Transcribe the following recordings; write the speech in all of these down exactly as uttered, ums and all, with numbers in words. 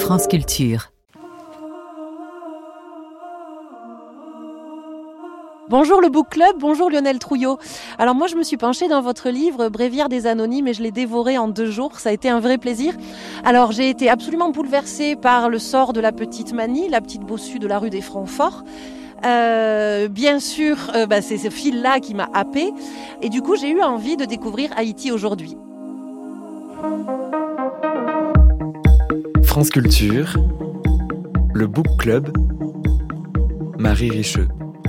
France Culture. Bonjour le Book Club, bonjour Lionel Trouillot. Alors moi je me suis penchée dans votre livre Bréviaire des Anonymes et je l'ai dévoré en deux jours, ça a été un vrai plaisir. Alors j'ai été absolument bouleversée par le sort de la petite Manie, la petite bossue de la rue des Francs-Forts. Euh, bien sûr, euh, bah, c'est ce fil-là qui m'a happée et du coup j'ai eu envie de découvrir Haïti aujourd'hui. France Culture, le Book Club, Marie Richeux.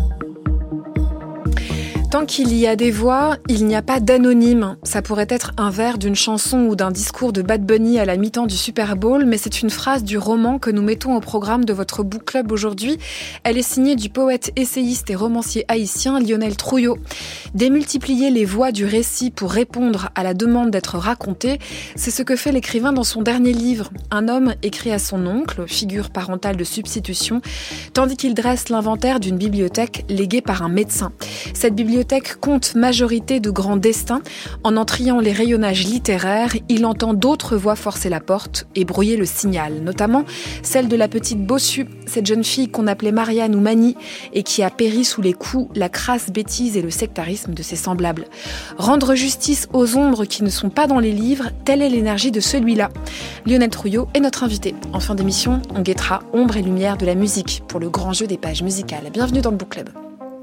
Tant qu'il y a des voix, il n'y a pas d'anonyme. Ça pourrait être un vers d'une chanson ou d'un discours de Bad Bunny à la mi-temps du Super Bowl, mais c'est une phrase du roman que nous mettons au programme de votre Book Club aujourd'hui. Elle est signée du poète, essayiste et romancier haïtien Lionel Trouillot. Démultiplier les voix du récit pour répondre à la demande d'être raconté, c'est ce que fait l'écrivain dans son dernier livre. Un homme écrit à son oncle, figure parentale de substitution, tandis qu'il dresse l'inventaire d'une bibliothèque léguée par un médecin. Cette bibliothèque compte majorité de grands destins. En en triant les rayonnages littéraires, il entend d'autres voix forcer la porte et brouiller le signal, notamment celle de la petite bossue, cette jeune fille qu'on appelait Marianne ou Manie et qui a péri sous les coups, la crasse bêtise et le sectarisme de ses semblables. Rendre justice aux ombres qui ne sont pas dans les livres, telle est l'énergie de celui-là. Lionel Trouillot est notre invité. En fin d'émission, on guettera ombre et lumière de la musique pour le grand jeu des pages musicales. Bienvenue dans le Book Club.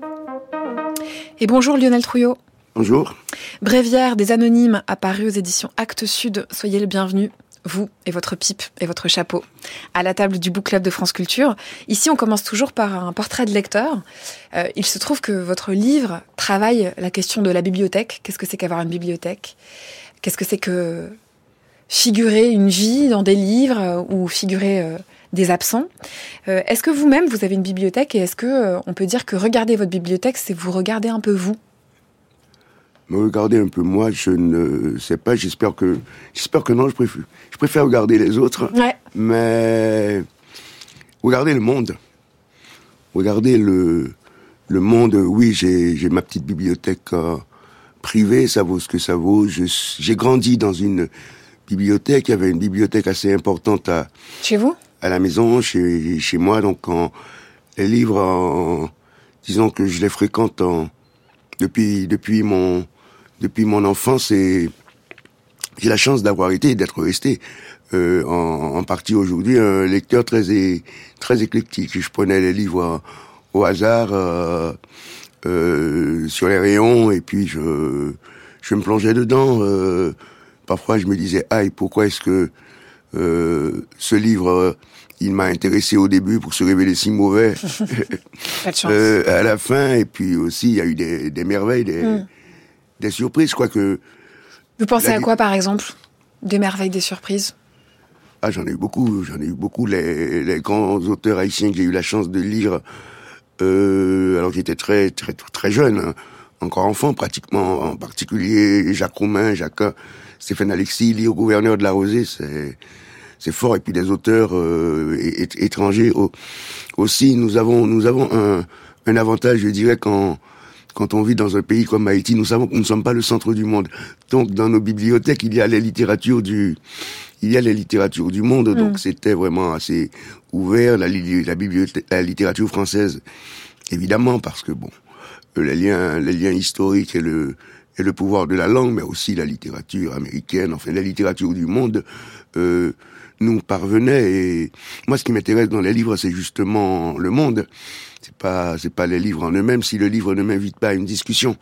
Et bonjour Lionel Trouillot. Bonjour. Bréviaire des Anonymes, apparu aux éditions Actes Sud. Soyez le bienvenu, vous et votre pipe et votre chapeau, à la table du Book Club de France Culture. Ici, on commence toujours par un portrait de lecteur. Euh, il se trouve que votre livre travaille la question de la bibliothèque. Qu'est-ce que c'est qu'avoir une bibliothèque ? Qu'est-ce que c'est que figurer une vie dans des livres euh, ou figurer... Euh, des absents. Euh, est-ce que vous-même, vous avez une bibliothèque et est-ce que euh, on peut dire que regarder votre bibliothèque, c'est vous regarder un peu vous ? Me regarder un peu moi, je ne sais pas, j'espère que j'espère que non, je préfère, je préfère regarder les autres. Ouais. Mais regarder le monde. Regarder le, le monde, oui, j'ai, j'ai ma petite bibliothèque euh, privée, ça vaut ce que ça vaut. Je, j'ai grandi dans une bibliothèque, il y avait une bibliothèque assez importante à... Chez vous ? À la maison, chez, chez moi, donc quand les livres, en, disons que je les fréquente en, depuis, depuis mon, depuis mon enfance et j'ai la chance d'avoir été, d'être resté, euh, en, en partie aujourd'hui, un lecteur très, é, très éclectique. Je prenais les livres au hasard, euh, euh, sur les rayons et puis je, je me plongeais dedans, euh, parfois je me disais, aïe, pourquoi est-ce que, euh, ce livre, il m'a intéressé au début pour se révéler si mauvais. Pas de chance. euh, à la fin, et puis aussi, il y a eu des, des merveilles, des, mm. des surprises, je crois que... Vous pensez à quoi, par exemple ? Des merveilles, des surprises ? Ah, j'en ai eu beaucoup, j'en ai eu beaucoup. Les, les grands auteurs haïtiens que j'ai eu la chance de lire, euh, alors que j'étais très, très, très jeune, hein, encore enfant pratiquement, en particulier Jacques Roumain, Jacques, Stéphane Alexis, Léo Gouverneur de la Rosée, c'est... c'est fort, et puis des auteurs euh, é- étrangers au, aussi. Nous avons, nous avons un, un avantage, je dirais, quand, quand on vit dans un pays comme Haïti, nous savons que nous ne sommes pas le centre du monde. Donc, dans nos bibliothèques, il y a les littératures du, il y a les littératures du monde. Mm. Donc, c'était vraiment assez ouvert. La, la bibliothèque, la littérature française, évidemment, parce que bon, les liens, les liens historiques et le, et le pouvoir de la langue, mais aussi la littérature américaine, enfin, la littérature du monde, euh, nous parvenait. Et moi, ce qui m'intéresse dans les livres, c'est justement le monde. C'est pas, c'est pas les livres en eux-mêmes. Si le livre ne m'invite pas à une discussion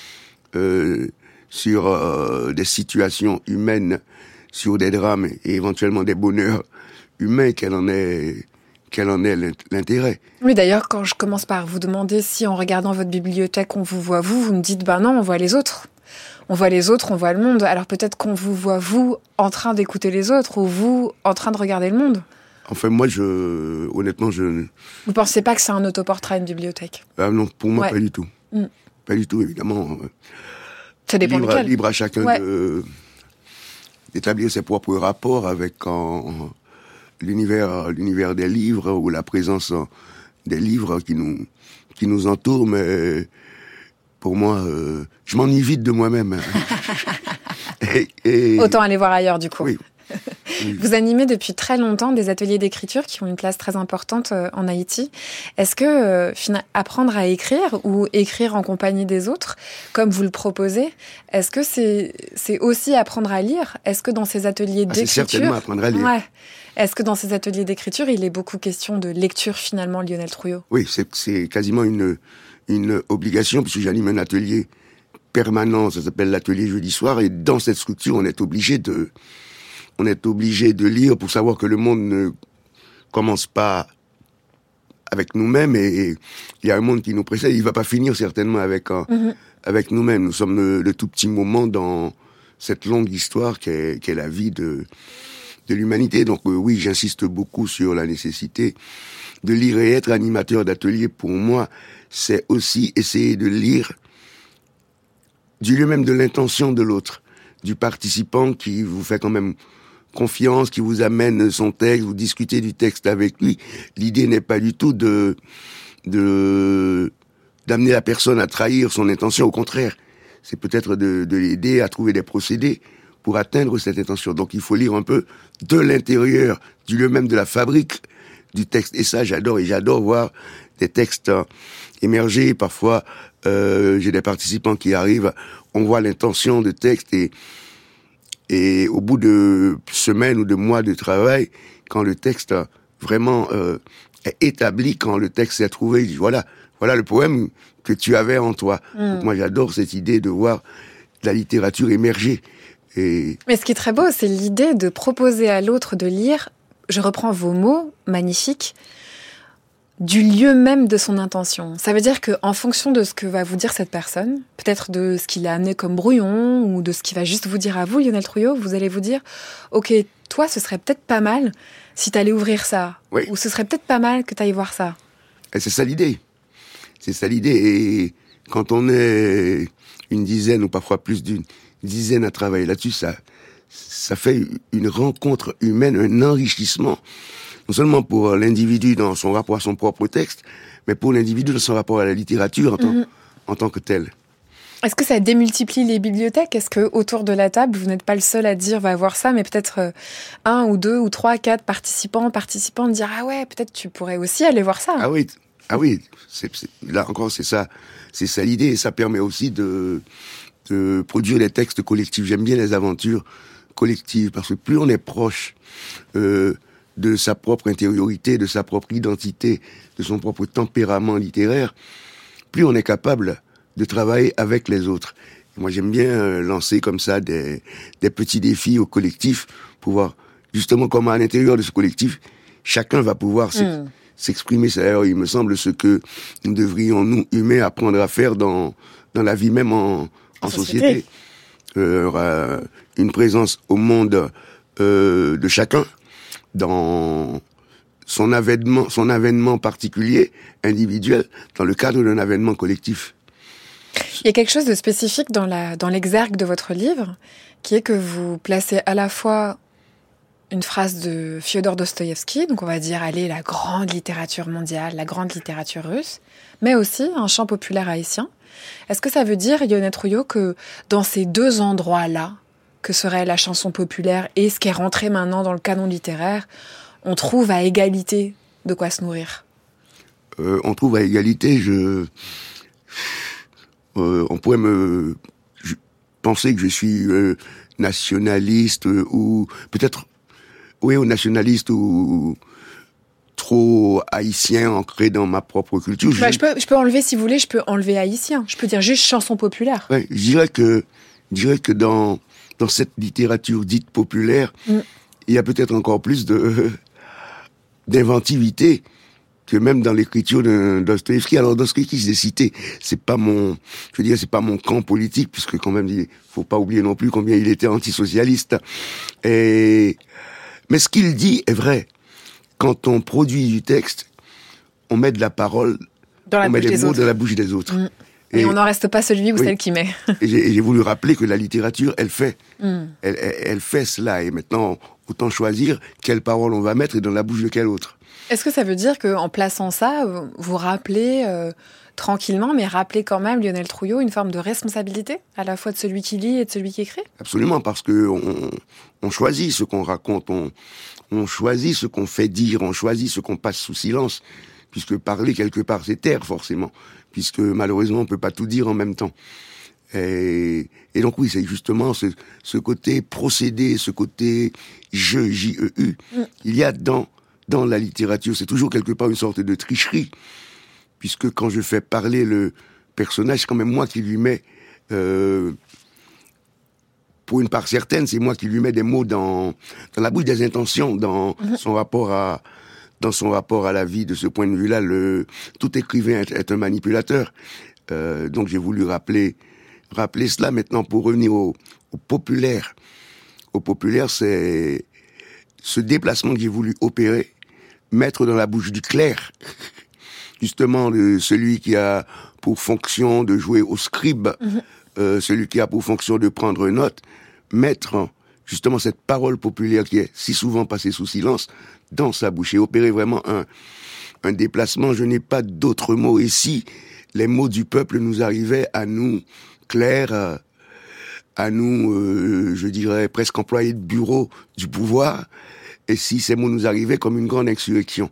euh, sur euh, des situations humaines, sur des drames et éventuellement des bonheurs humains, quel en est, quel en est l'intérêt. Oui, d'ailleurs, quand je commence par vous demander si en regardant votre bibliothèque, on vous voit vous, vous me dites, ben non, on voit les autres. On voit les autres, on voit le monde. Alors peut-être qu'on vous voit, vous, en train d'écouter les autres, ou vous, en train de regarder le monde. Enfin, moi, je, honnêtement, je... Vous pensez pas que c'est un autoportrait, une bibliothèque ? Ah non, pour moi, ouais. Pas du tout. Mm. Pas du tout, évidemment. Ça dépend libre, lequel. Libre à chacun ouais. de, d'établir ses propres rapports avec en, l'univers, l'univers des livres, ou la présence des livres qui nous, qui nous entourent, mais... Pour moi, euh, je m'ennuie vite de moi-même. et, et... Autant aller voir ailleurs, du coup. Oui. Oui. Vous animez depuis très longtemps des ateliers d'écriture qui ont une place très importante euh, en Haïti. Est-ce que euh, fina- apprendre à écrire ou écrire en compagnie des autres, comme vous le proposez, est-ce que c'est, c'est aussi apprendre à lire ? Est-ce que dans ces ateliers Ah, c'est d'écriture... certainement apprendre à lire. Ouais. Est-ce que dans ces ateliers d'écriture, il est beaucoup question de lecture finalement, Lionel Trouillot ? Oui, c'est, c'est quasiment une, une obligation, puisque j'anime un atelier permanent, ça s'appelle l'atelier jeudi soir, et dans cette structure, on est obligé de, on est obligé de lire pour savoir que le monde ne commence pas avec nous-mêmes, et il y a un monde qui nous précède, il va pas finir certainement avec, euh, mm-hmm. avec nous-mêmes. Nous sommes le, le tout petit moment dans cette longue histoire qu'est, qu'est la vie de, de l'humanité. Donc euh, oui, j'insiste beaucoup sur la nécessité de lire, et être animateur d'atelier, pour moi, c'est aussi essayer de lire du lieu même de l'intention de l'autre, du participant qui vous fait quand même confiance, qui vous amène son texte, vous discutez du texte avec lui. L'idée n'est pas du tout de, de, d'amener la personne à trahir son intention, au contraire. C'est peut-être de, de l'aider à trouver des procédés pour atteindre cette intention. Donc il faut lire un peu de l'intérieur, du lieu même de la fabrique du texte. Et ça, j'adore, et j'adore voir des textes émerger. Parfois, euh, j'ai des participants qui arrivent, on voit l'intention de texte, et, et au bout de semaines ou de mois de travail, quand le texte vraiment euh, est établi, quand le texte s'est trouvé, je dis, voilà, voilà le poème que tu avais en toi. Mmh. Donc moi, j'adore cette idée de voir la littérature émerger. Et... Mais ce qui est très beau, c'est l'idée de proposer à l'autre de lire, je reprends vos mots, magnifiques, du lieu même de son intention. Ça veut dire qu'en fonction de ce que va vous dire cette personne, peut-être de ce qu'il a amené comme brouillon, ou de ce qu'il va juste vous dire à vous, Lionel Trouillot, vous allez vous dire, ok, toi, ce serait peut-être pas mal si t'allais ouvrir ça. Oui. Ou ce serait peut-être pas mal que t'ailles voir ça. Et c'est ça l'idée. C'est ça l'idée. Et quand on est une dizaine, ou parfois plus d'une dizaine à travailler là-dessus, ça, ça fait une rencontre humaine, un enrichissement. Non seulement pour l'individu dans son rapport à son propre texte, mais pour l'individu dans son rapport à la littérature en, tant, mmh. en tant que tel. Est-ce que ça démultiplie les bibliothèques ? Est-ce que autour de la table, vous n'êtes pas le seul à dire va voir ça, mais peut-être un ou deux ou trois, quatre participants, participants dire ah ouais, peut-être tu pourrais aussi aller voir ça. Ah oui, ah oui, c'est, c'est, là encore c'est ça, c'est ça l'idée, et ça permet aussi de, de produire des textes collectifs. J'aime bien les aventures collectives parce que plus on est proche euh, de sa propre intériorité, de sa propre identité, de son propre tempérament littéraire, plus on est capable de travailler avec les autres. Et moi, j'aime bien euh, lancer comme ça des, des petits défis au collectif pour voir justement comment à l'intérieur de ce collectif, chacun va pouvoir mmh. s'exprimer. C'est d'ailleurs, il me semble, ce que nous devrions, nous, humains, apprendre à faire dans, dans la vie même en, en, en société. société. Euh, euh, une présence au monde euh, de chacun, dans son avènement, son avènement particulier, individuel, dans le cadre d'un avènement collectif. Il y a quelque chose de spécifique dans la, dans l'exergue de votre livre, qui est que vous placez à la fois une phrase de Fyodor Dostoïevski, donc on va dire, allez, la grande littérature mondiale, la grande littérature russe, mais aussi un chant populaire haïtien. Est-ce que ça veut dire, Lionel Trouillot, que dans ces deux endroits-là, que serait la chanson populaire et ce qui est rentré maintenant dans le canon littéraire, on trouve à égalité de quoi se nourrir ? euh, On trouve à égalité, je... Euh, on pourrait me je, penser que je suis euh, nationaliste, euh, ou peut-être, oui, ou nationaliste, ou trop haïtien, ancré dans ma propre culture. Bah, je, peux, je peux enlever, si vous voulez, je peux enlever haïtien. Je peux dire juste chanson populaire. Ouais, je dirais que, je dirais que dans, dans cette littérature dite populaire, mm. il y a peut-être encore plus de, euh, d'inventivité que même dans l'écriture de Dostoïevski. Alors Dostoïevski, je l'ai cité, c'est pas mon, je veux dire, c'est pas mon camp politique, puisque quand même, il faut pas oublier non plus combien il était antisocialiste. Et, mais ce qu'il dit est vrai. Quand on produit du texte, on met de la parole, dans la on met des mots autres. dans la bouche des autres. Mmh. Et, et on n'en reste pas celui ou oui. celle qui met. et, j'ai, et j'ai voulu rappeler que la littérature, elle fait, mmh. elle, elle, elle fait cela. Et maintenant, autant choisir quelle parole on va mettre et dans la bouche de quelle autre. Est-ce que ça veut dire qu'en plaçant ça, vous rappelez euh, tranquillement, mais rappeler quand même, Lionel Trouillot, une forme de responsabilité, à la fois de celui qui lit et de celui qui écrit? Absolument, parce que on, on choisit ce qu'on raconte, on, on choisit ce qu'on fait dire, on choisit ce qu'on passe sous silence, puisque parler quelque part, c'est taire forcément, puisque malheureusement, on peut pas tout dire en même temps. Et, et donc oui, c'est justement ce, ce côté procédé, ce côté je, J E U. Mm. Il y a dans, dans la littérature, c'est toujours quelque part une sorte de tricherie, puisque quand je fais parler le personnage, c'est quand même moi qui lui mets, euh, pour une part certaine, c'est moi qui lui mets des mots dans, dans la bouche, des intentions, dans mm. son rapport à, dans son rapport à la vie. De ce point de vue-là, le, tout écrivain est, est un manipulateur. Euh, donc j'ai voulu rappeler rappeler cela. Maintenant, pour revenir au, au populaire. Au populaire, c'est ce déplacement que j'ai voulu opérer, mettre dans la bouche du clerc, justement, de celui qui a pour fonction de jouer au scribe, mmh. euh, celui qui a pour fonction de prendre note, mettre justement cette parole populaire qui est si souvent passée sous silence dans sa bouche et opérer vraiment un, un déplacement. Je n'ai pas d'autres mots. Et si les mots du peuple nous arrivaient à nous, clair à, à nous, euh, je dirais, presque employés de bureau du pouvoir, et si ces mots nous arrivaient comme une grande insurrection.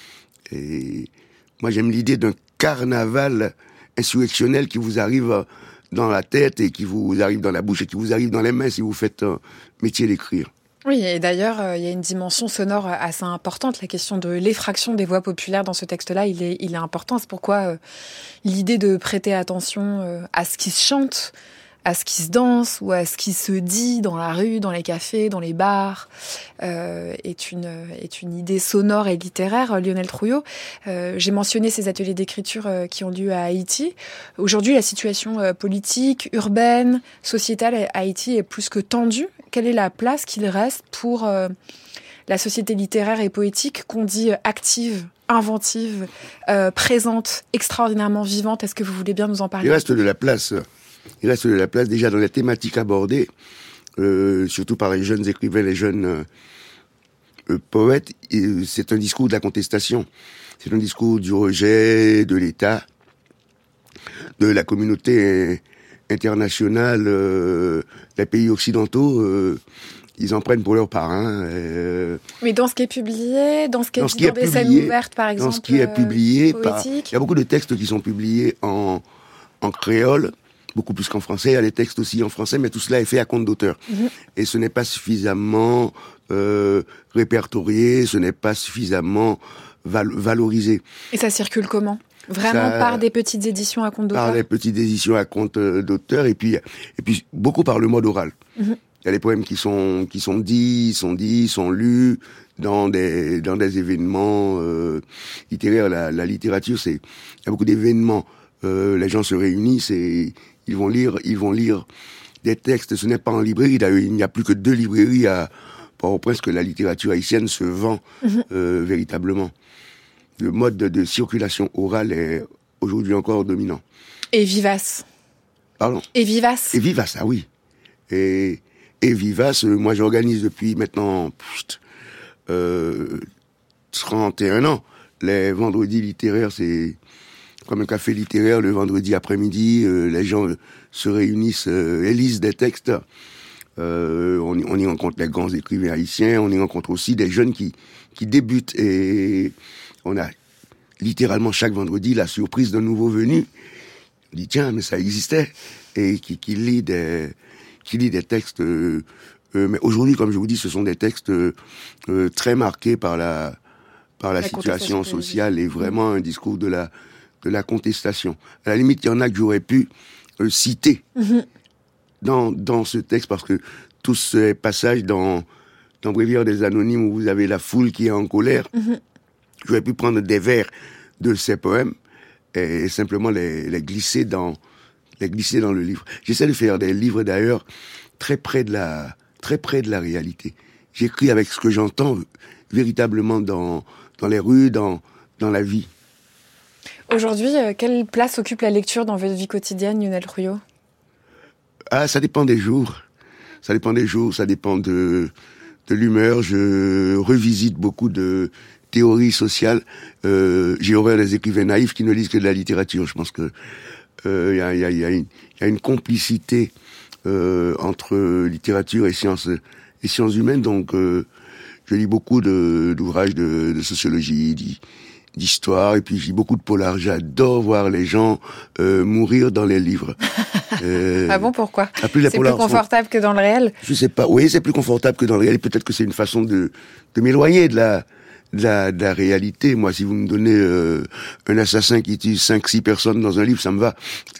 Et moi, j'aime l'idée d'un carnaval insurrectionnel qui vous arrive dans la tête et qui vous arrive dans la bouche et qui vous arrive dans les mains si vous faites un métier d'écrire. Oui, et d'ailleurs, euh, il y a une dimension sonore assez importante. La question de l'effraction des voix populaires dans ce texte-là, il est, il est important. C'est pourquoi euh, l'idée de prêter attention euh, à ce qui se chante, à ce qui se danse ou à ce qui se dit dans la rue, dans les cafés, dans les bars, euh, est une est une idée sonore et littéraire. Lionel Trouillot, euh, j'ai mentionné ces ateliers d'écriture euh, qui ont lieu à Haïti. Aujourd'hui, la situation euh, politique, urbaine, sociétale à Haïti est plus que tendue. Quelle est la place qu'il reste pour euh, la société littéraire et poétique qu'on dit active, inventive, euh, présente, extraordinairement vivante? Est-ce que vous voulez bien nous en parler? Il reste de la place. Il reste de la place déjà dans les thématiques abordées, euh, surtout par les jeunes écrivains, les jeunes euh, euh, poètes. Et c'est un discours de la contestation. C'est un discours du rejet de l'État, de la communauté internationale, euh, les pays occidentaux. Euh, ils en prennent pour leur part. Hein, euh, Mais dans ce qui est publié, dans ce qui est, dans ce qui est dans des publié, scènes ouvertes, par exemple, dans ce qui est publié, euh, par, il y a beaucoup de textes qui sont publiés en, en créole, beaucoup plus qu'en français. Il y a des textes aussi en français, mais tout cela est fait à compte d'auteur. Mmh. Et ce n'est pas suffisamment euh, répertorié, ce n'est pas suffisamment val- valorisé. Et ça circule comment ? Vraiment ça, par des petites éditions à compte d'auteur? Par des petites éditions à compte d'auteur, et puis, et puis beaucoup par le mode oral. Mmh. Il y a des poèmes qui sont, qui sont dits, sont dits, sont lus dans des, dans des événements euh, littéraires. La, la littérature, c'est, il y a beaucoup d'événements. Euh, les gens se réunissent et ils vont lire, ils vont lire des textes. Ce n'est pas en librairie. D'ailleurs, il n'y a plus que deux librairies à Port-au-Prince que la littérature haïtienne se vend mmh. euh, véritablement. Le mode de, de circulation orale est aujourd'hui encore dominant. Et vivace. Pardon. Et vivace. Et vivace, ah oui. Et, et vivace, moi j'organise depuis maintenant pfft, euh, trente et un ans. Les vendredis littéraires, c'est comme un café littéraire le vendredi après-midi. Euh, les gens se réunissent euh, et lisent des textes. Euh, on, on y rencontre les grands écrivains haïtiens. On y rencontre aussi des jeunes qui, qui débutent. Et on a littéralement chaque vendredi la surprise d'un nouveau venu. On dit tiens, mais ça existait. Et qui, qui lit des, qui lit des textes. Euh, euh, mais aujourd'hui, comme je vous dis, ce sont des textes euh, euh, très marqués par la, par la, la situation sociale et vraiment un discours de la, de la contestation. À la limite, il y en a que j'aurais pu euh, citer mm-hmm. dans, dans ce texte parce que tous ces passages dans, dans Bréviaire des Anonymes où vous avez la foule qui est en colère. Mm-hmm. J'aurais pu prendre des vers de ces poèmes et simplement les, les glisser dans, les glisser dans le livre. J'essaie de faire des livres d'ailleurs très près de la, très près de la réalité. J'écris avec ce que j'entends véritablement dans, dans les rues, dans, dans la vie. Aujourd'hui, euh, quelle place occupe la lecture dans votre vie quotidienne, Lionel Trouillot ? Ah, ça dépend des jours. Ça dépend des jours, ça dépend de, de l'humeur. Je revisite beaucoup de théorie sociale. Euh, j'ai horreur des écrivains naïfs qui ne lisent que de la littérature. Je pense que il euh, y, a, y, a, y, a une, y a une complicité euh, entre littérature et sciences et sciences humaines. Donc, euh, je lis beaucoup de, d'ouvrages de, de sociologie, d'histoire, et puis je lis beaucoup de polar. J'adore voir les gens euh, mourir dans les livres. Euh, ah bon, pourquoi? Plus les c'est plus confortable sont... que dans le réel? Je sais pas. Oui, c'est plus confortable que dans le réel. Peut-être que c'est une façon de, de m'éloigner de la, de la, de la réalité. Moi, si vous me donnez euh, un assassin qui tue cinq, six personnes dans un livre, ça me va.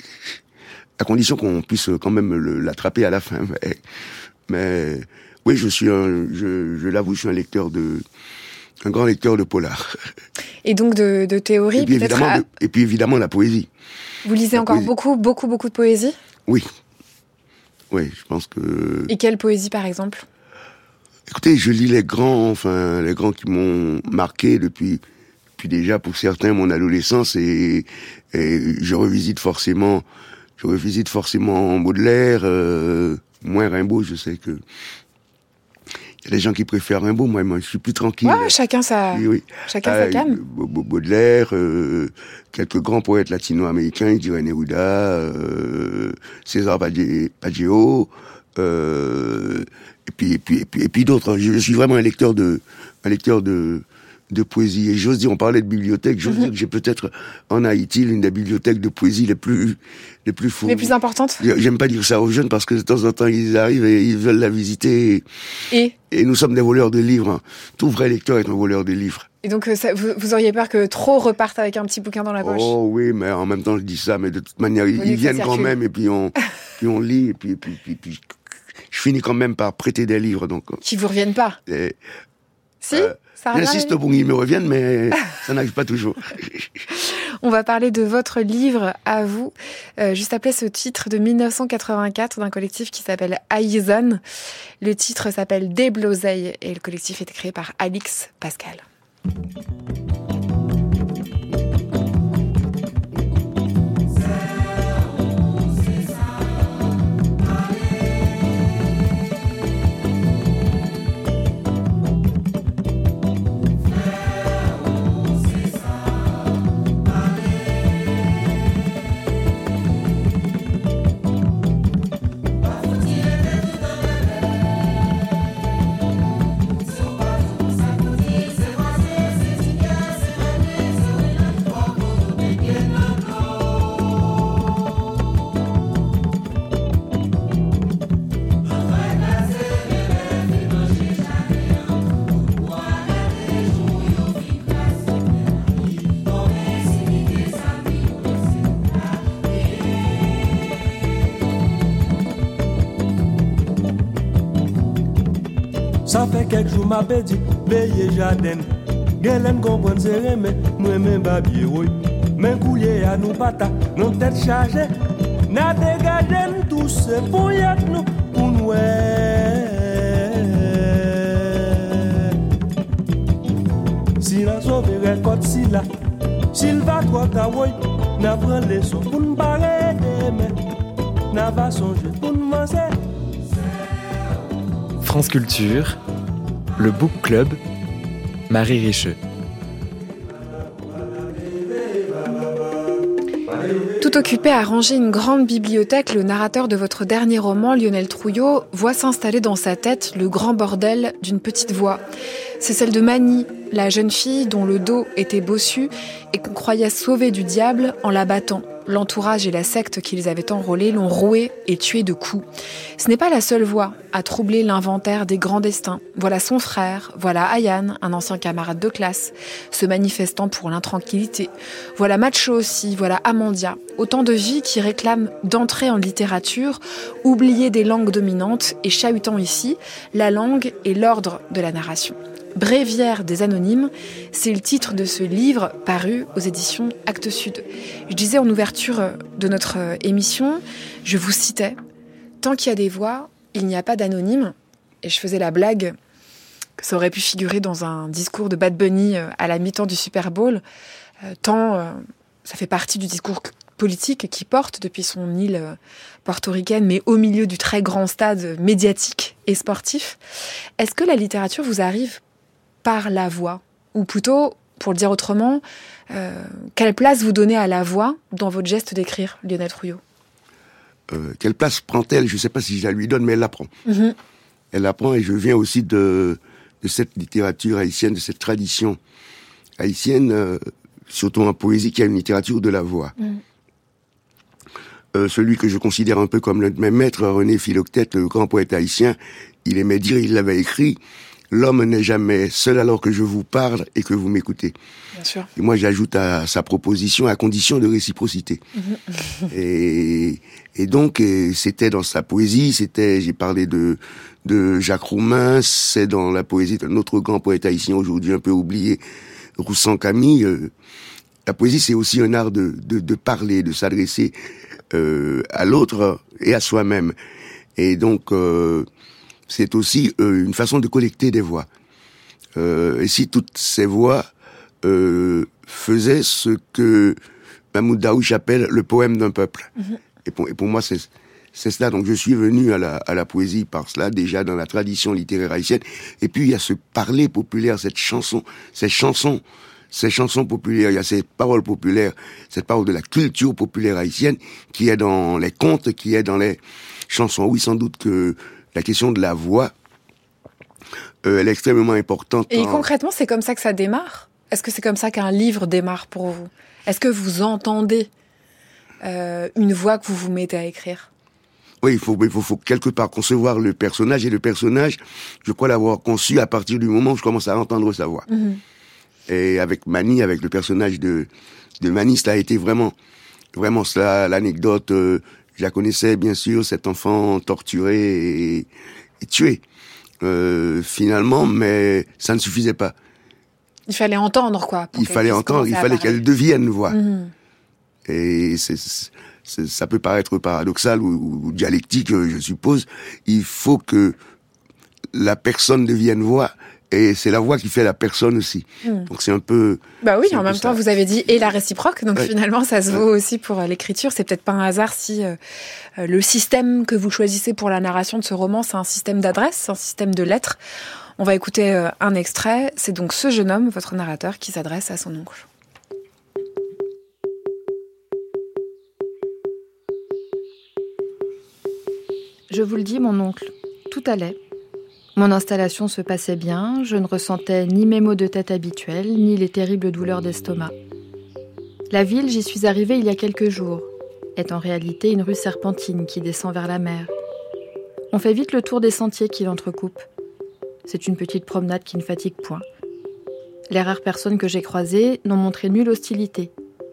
À condition qu'on puisse quand même le, l'attraper à la fin. Mais, mais oui, je suis un, je, je l'avoue, je suis un lecteur de, un grand lecteur de polar. Et donc de, de théorie, et puis, peut-être. Évidemment, à... de, et puis évidemment la poésie. Vous lisez la encore poésie. beaucoup, beaucoup, beaucoup de poésie? Oui. Oui, je pense que... Et quelle poésie, par exemple? Écoutez, je lis les grands, enfin, les grands qui m'ont marqué depuis, depuis déjà, pour certains, mon adolescence, et, et je revisite forcément, je revisite forcément Baudelaire, euh, moins Rimbaud, je sais que... Il y a des gens qui préfèrent Rimbaud, moi, moi je suis plus tranquille. Ouais, chacun sa, oui, oui. Chacun euh, sa came. Baudelaire, euh, quelques grands poètes latino-américains, je dirais Neruda, euh, César Baggio, euh, et puis, et puis, et puis, et puis d'autres. Je, je suis vraiment un lecteur de, un lecteur de, de poésie. Et j'ose dire, on parlait de bibliothèque, j'ose mm-hmm. dire que j'ai peut-être en Haïti l'une des bibliothèques de poésie les plus, les plus fous. Les plus importantes. J'aime pas dire ça aux jeunes parce que de temps en temps ils arrivent et ils veulent la visiter. Et, et, et nous sommes des voleurs de livres. Tout vrai lecteur est un voleur de livres. Et donc ça, vous, vous auriez peur que trop repartent avec un petit bouquin dans la poche? Oh oui, mais en même temps je dis ça, mais de toute manière ils, ils viennent quand même et puis on, puis on lit et puis, et puis, puis, puis je finis quand même par prêter des livres donc. Qui vous reviennent pas? Et, si. Euh, J'insiste pour qu'ils me reviennent, mais ça n'arrive pas toujours. On va parler de votre livre à vous, euh, juste après ce titre de dix-neuf cent quatre-vingt-quatre d'un collectif qui s'appelle Aizon. Le titre s'appelle Des Bloseilles et le collectif est créé par Alix Pascal. Ça fait quelques jours m'a dit payer jardin. Gelen comprendre c'est remè, moi même babier oui. Men couiller à nous pata, nos têtes chargées. N'a dégagé tous ces poignets nous pour nous. Si la sauver récolte si là, s'il va trop kawoy, n'a prend leçon pour nous barrer demain. N'a pas songé pour nous manger. France Culture, le Book Club, Marie Richeux. Tout occupé à ranger une grande bibliothèque, le narrateur de votre dernier roman, Lionel Trouillot, voit s'installer dans sa tête le grand bordel d'une petite voix. C'est celle de Manie, la jeune fille dont le dos était bossu et qu'on croyait sauvée du diable en la battant. L'entourage et la secte qui les avait enrôlés l'ont rouée et tuée de coups. Ce n'est pas la seule voix à troubler l'inventaire des grands destins. Voilà son frère, voilà Ayane, un ancien camarade de classe, se manifestant pour l'intranquillité. Voilà Macho aussi, voilà Amandia. Autant de vies qui réclament d'entrer en littérature, oublier des langues dominantes et chahutant ici la langue et l'ordre de la narration. Bréviaire des Anonymes, c'est le titre de ce livre paru aux éditions Actes Sud. Je disais en ouverture de notre émission, je vous citais « Tant qu'il y a des voix, il n'y a pas d'anonymes ». Et je faisais la blague que ça aurait pu figurer dans un discours de Bad Bunny à la mi-temps du Super Bowl, tant euh, ça fait partie du discours politique qui porte depuis son île portoricaine, mais au milieu du très grand stade médiatique et sportif. Est-ce que la littérature vous arrive par la voix, Ou plutôt, pour le dire autrement, euh, quelle place vous donnez à la voix dans votre geste d'écrire, Lionel Trouillot ? euh, Quelle place prend-elle ? Je ne sais pas si je la lui donne, mais elle la prend. Mm-hmm. Elle la prend, et je viens aussi de, de cette littérature haïtienne, de cette tradition haïtienne, euh, surtout en poésie, qui a une littérature de la voix. Mm. Euh, celui que je considère un peu comme le même maître, René Philoctète, le grand poète haïtien, il aimait dire, il l'avait écrit, « L'homme n'est jamais seul alors que je vous parle et que vous m'écoutez. » Bien sûr. Et moi, j'ajoute à sa proposition, à condition de réciprocité. Mmh. et, et donc, et c'était dans sa poésie, c'était, j'ai parlé de, de Jacques Roumain, c'est dans la poésie d'un autre grand poète haïtien aujourd'hui un peu oublié, Roussan Camille. Euh, la poésie, c'est aussi un art de, de, de parler, de s'adresser euh, à l'autre et à soi-même. Et donc, euh, c'est aussi euh, une façon de collecter des voix. Euh, et si toutes ces voix euh, faisaient ce que Mahmoud Darouche appelle le poème d'un peuple. Mmh. Et, pour, et pour moi, c'est, c'est cela. Donc je suis venu à la, à la poésie par cela, déjà dans la tradition littéraire haïtienne. Et puis il y a ce parler populaire, cette chanson, ces chansons, ces chansons populaires, il y a ces paroles populaires, cette parole de la culture populaire haïtienne qui est dans les contes, qui est dans les chansons. Oui, sans doute que la question de la voix, euh, elle est extrêmement importante. Et en... concrètement, c'est comme ça que ça démarre ? Est-ce que c'est comme ça qu'un livre démarre pour vous ? Est-ce que vous entendez euh, une voix que vous vous mettez à écrire ? Oui, il faut, il faut, faut quelque part concevoir le personnage, et le personnage, je crois l'avoir conçu à partir du moment où je commence à entendre sa voix. Mmh. Et avec Mani, avec le personnage de, de Mani, ça a été vraiment, vraiment cela, l'anecdote, euh, je la connaissais bien sûr, cet enfant torturé et, et tué, euh, finalement, mais ça ne suffisait pas. Il fallait entendre, quoi. Il fallait entendre, il fallait qu'elle devienne voix. Mmh. Et c'est, c'est, ça peut paraître paradoxal ou, ou dialectique, je suppose. Il faut que la personne devienne voix, et c'est la voix qui fait la personne aussi. Mmh. Donc c'est un peu... Bah oui, en même temps, ça. Vous avez dit « et la réciproque », donc ouais. Finalement, ça se vaut ouais. aussi pour l'écriture. C'est peut-être pas un hasard si euh, le système que vous choisissez pour la narration de ce roman, c'est un système d'adresse, un système de lettres. On va écouter euh, un extrait. C'est donc ce jeune homme, votre narrateur, qui s'adresse à son oncle. Je vous le dis, mon oncle, tout allait. Mon installation se passait bien, je ne ressentais ni mes maux de tête habituels, ni les terribles douleurs d'estomac. La ville, j'y suis arrivée il y a quelques jours, est en réalité une rue serpentine qui descend vers la mer. On fait vite le tour des sentiers qui l'entrecoupent. C'est une petite promenade qui ne fatigue point. Les rares personnes que j'ai croisées n'ont montré nulle hostilité.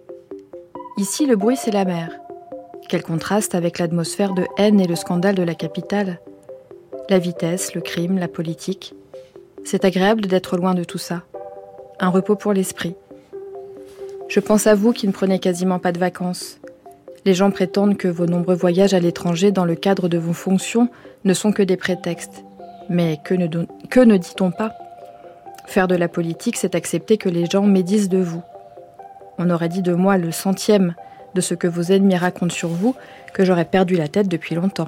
Ici, le bruit, c'est la mer. Quel contraste avec l'atmosphère de haine et le scandale de la capitale. La vitesse, le crime, la politique. C'est agréable d'être loin de tout ça. Un repos pour l'esprit. Je pense à vous qui ne prenez quasiment pas de vacances. Les gens prétendent que vos nombreux voyages à l'étranger dans le cadre de vos fonctions ne sont que des prétextes. Mais que ne, don- que ne dit-on pas ? Faire de la politique, c'est accepter que les gens médisent de vous. On aurait dit de moi le centième de ce que vos ennemis racontent sur vous, que j'aurais perdu la tête depuis longtemps.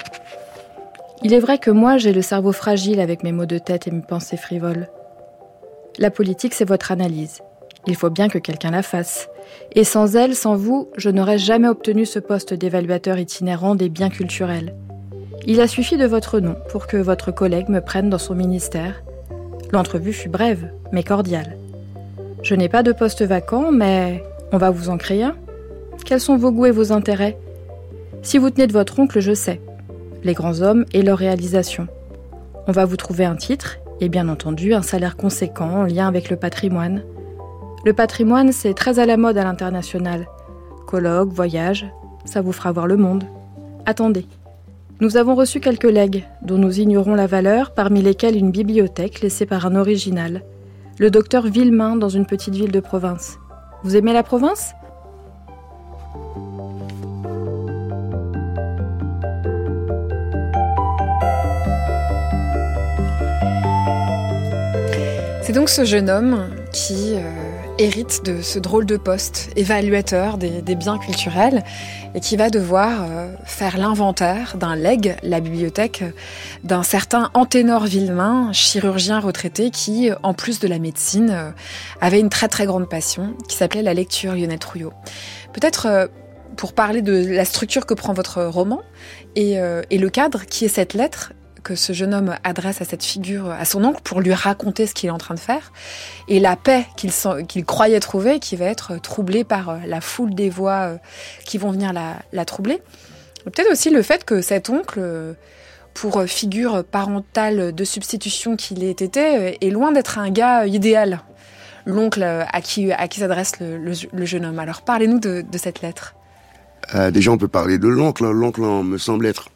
Il est vrai que moi, j'ai le cerveau fragile avec mes maux de tête et mes pensées frivoles. La politique, c'est votre analyse. Il faut bien que quelqu'un la fasse. Et sans elle, sans vous, je n'aurais jamais obtenu ce poste d'évaluateur itinérant des biens culturels. Il a suffi de votre nom pour que votre collègue me prenne dans son ministère. L'entrevue fut brève, mais cordiale. Je n'ai pas de poste vacant, mais on va vous en créer un. Quels sont vos goûts et vos intérêts ? Si vous tenez de votre oncle, je sais. Les grands hommes et leurs réalisations. On va vous trouver un titre, et bien entendu un salaire conséquent en lien avec le patrimoine. Le patrimoine, c'est très à la mode à l'international. Colloques, voyages, ça vous fera voir le monde. Attendez. Nous avons reçu quelques legs, dont nous ignorons la valeur, parmi lesquels une bibliothèque laissée par un original. Le docteur Villemain dans une petite ville de province. Vous aimez la province ? C'est donc ce jeune homme qui euh, hérite de ce drôle de poste, évaluateur des, des biens culturels, et qui va devoir euh, faire l'inventaire d'un legs, la bibliothèque, d'un certain Anténor Villemain, chirurgien retraité, qui, en plus de la médecine, euh, avait une très très grande passion, qui s'appelait la lecture, Lionel Trouillot. Peut-être euh, pour parler de la structure que prend votre roman, et, euh, et le cadre qui est cette lettre, que ce jeune homme adresse à cette figure, à son oncle, pour lui raconter ce qu'il est en train de faire, et la paix qu'il, sent, qu'il croyait trouver, qui va être troublée par la foule des voix qui vont venir la, la troubler. Peut-être aussi le fait que cet oncle, pour figure parentale de substitution qu'il ait été, est loin d'être un gars idéal, l'oncle à qui, à qui s'adresse le, le, le jeune homme. Alors parlez-nous de, de cette lettre. Euh, déjà, on peut parler de l'oncle. L'oncle me semble être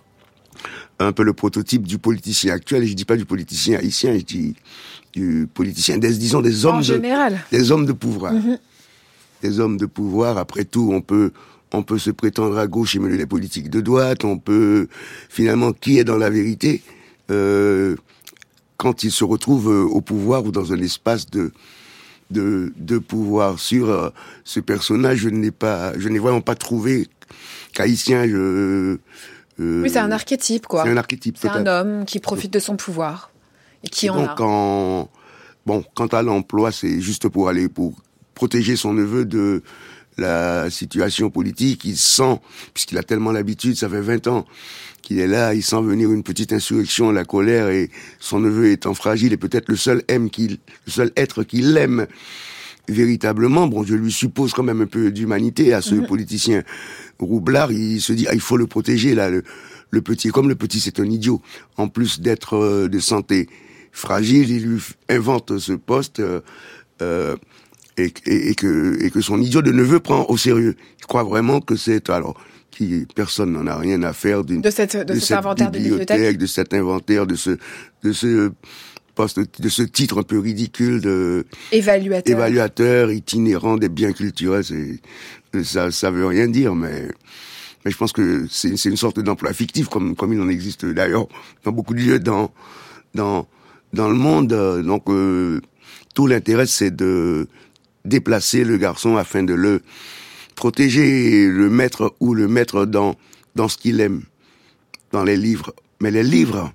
un peu le prototype du politicien actuel. Et je dis pas du politicien haïtien, je dis du politicien, des, disons des hommes en de, général. des hommes de pouvoir. Mm-hmm. Des hommes de pouvoir. Après tout, on peut, on peut se prétendre à gauche et mener les politiques de droite. On peut, finalement, qui est dans la vérité, euh, quand il se retrouve au pouvoir ou dans un espace de, de, de pouvoir. Sur euh, ce personnage, je n'ai pas, je n'ai vraiment pas trouvé qu'haïtien, je, Euh, oui, c'est un archétype, quoi. C'est un archétype. C'est un homme qui profite de son pouvoir et qui et en donc, a. Quand, bon, quant à l'emploi, c'est juste pour aller pour protéger son neveu de la situation politique. Il sent, puisqu'il a tellement l'habitude, ça fait vingt ans qu'il est là, il sent venir une petite insurrection, la colère, et son neveu étant fragile, et peut-être le seul aime qu'il, le seul être qu'il aime véritablement. Bon, je lui suppose quand même un peu d'humanité à ce mmh. politicien roublard. Il se dit, ah, il faut le protéger, là, le, le petit. Comme le petit, c'est un idiot. En plus d'être euh, de santé fragile, il lui invente ce poste, euh, euh, et, et, et que, et que son idiot de neveu prend au sérieux. Il croit vraiment que c'est, alors, qui, personne n'en a rien à faire d'une, de cette, de, de cet cette inventaire bibliothèque, de bibliothèque, de cet inventaire, de ce, de ce, de ce titre un peu ridicule de évaluateur, évaluateur itinérant des biens culturels. C'est, ça, ça veut rien dire, mais, mais je pense que c'est, c'est une sorte d'emploi fictif, comme, comme il en existe d'ailleurs dans beaucoup de lieux dans, dans, dans le monde. Donc, euh, tout l'intérêt, c'est de déplacer le garçon afin de le protéger, le mettre ou le mettre dans, dans ce qu'il aime, dans les livres. Mais les livres,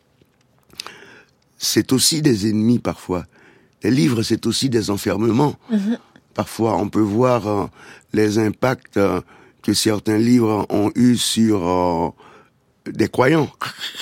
c'est aussi des ennemis parfois. Les livres, c'est aussi des enfermements. Mmh. Parfois, on peut voir euh, les impacts euh, que certains livres ont eu sur euh, des croyants.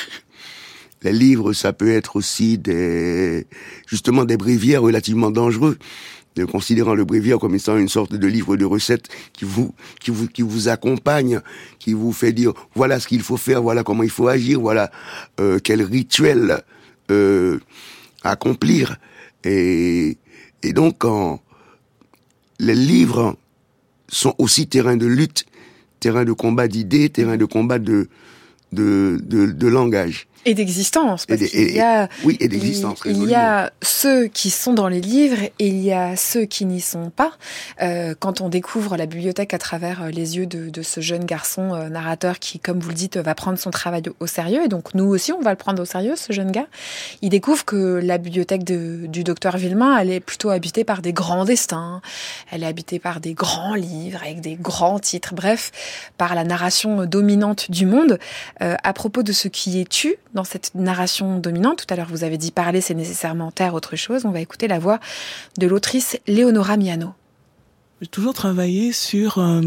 Les livres, ça peut être aussi des, justement des bréviaires relativement dangereux. De considérant le bréviaire comme étant une sorte de livre de recettes qui vous, qui vous, qui vous accompagne, qui vous fait dire voilà ce qu'il faut faire, voilà comment il faut agir, voilà euh, quel rituel Euh, accomplir. Et, et donc, quand les livres sont aussi terrain de lutte, terrain de combat d'idées, terrain de combat de, de, de, de langage. Et d'existence, parce et de, qu'il y a, oui, et d'existence. Il, il y a ceux qui sont dans les livres et il y a ceux qui n'y sont pas. Euh, quand on découvre la bibliothèque à travers les yeux de, de ce jeune garçon euh, narrateur qui, comme vous le dites, va prendre son travail au sérieux, et donc nous aussi on va le prendre au sérieux, ce jeune gars, il découvre que la bibliothèque de, du docteur Villemain, elle est plutôt habitée par des grands destins, elle est habitée par des grands livres avec des grands titres, bref, par la narration dominante du monde. Euh, à propos de ce qui est tu dans cette narration dominante, tout à l'heure vous avez dit parler c'est nécessairement taire autre chose, on va écouter la voix de l'autrice Léonora Miano. J'ai toujours travaillé sur euh,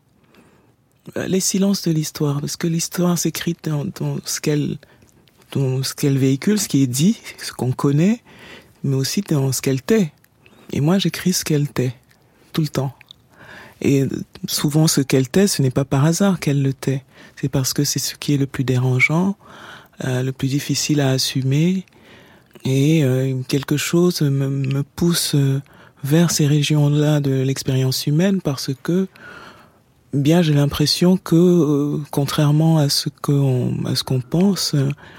les silences de l'histoire, parce que l'histoire s'écrit dans, dans, ce qu'elle, dans ce qu'elle véhicule, ce qui est dit, ce qu'on connaît, mais aussi dans ce qu'elle tait. Et moi j'écris ce qu'elle tait, tout le temps. Et souvent ce qu'elle tait, ce n'est pas par hasard qu'elle le tait, c'est parce que c'est ce qui est le plus dérangeant, Euh, le plus difficile à assumer, et euh, quelque chose me, me pousse euh, vers ces régions-là de l'expérience humaine, parce que bien j'ai l'impression que euh, contrairement à ce qu'on à ce qu'on pense,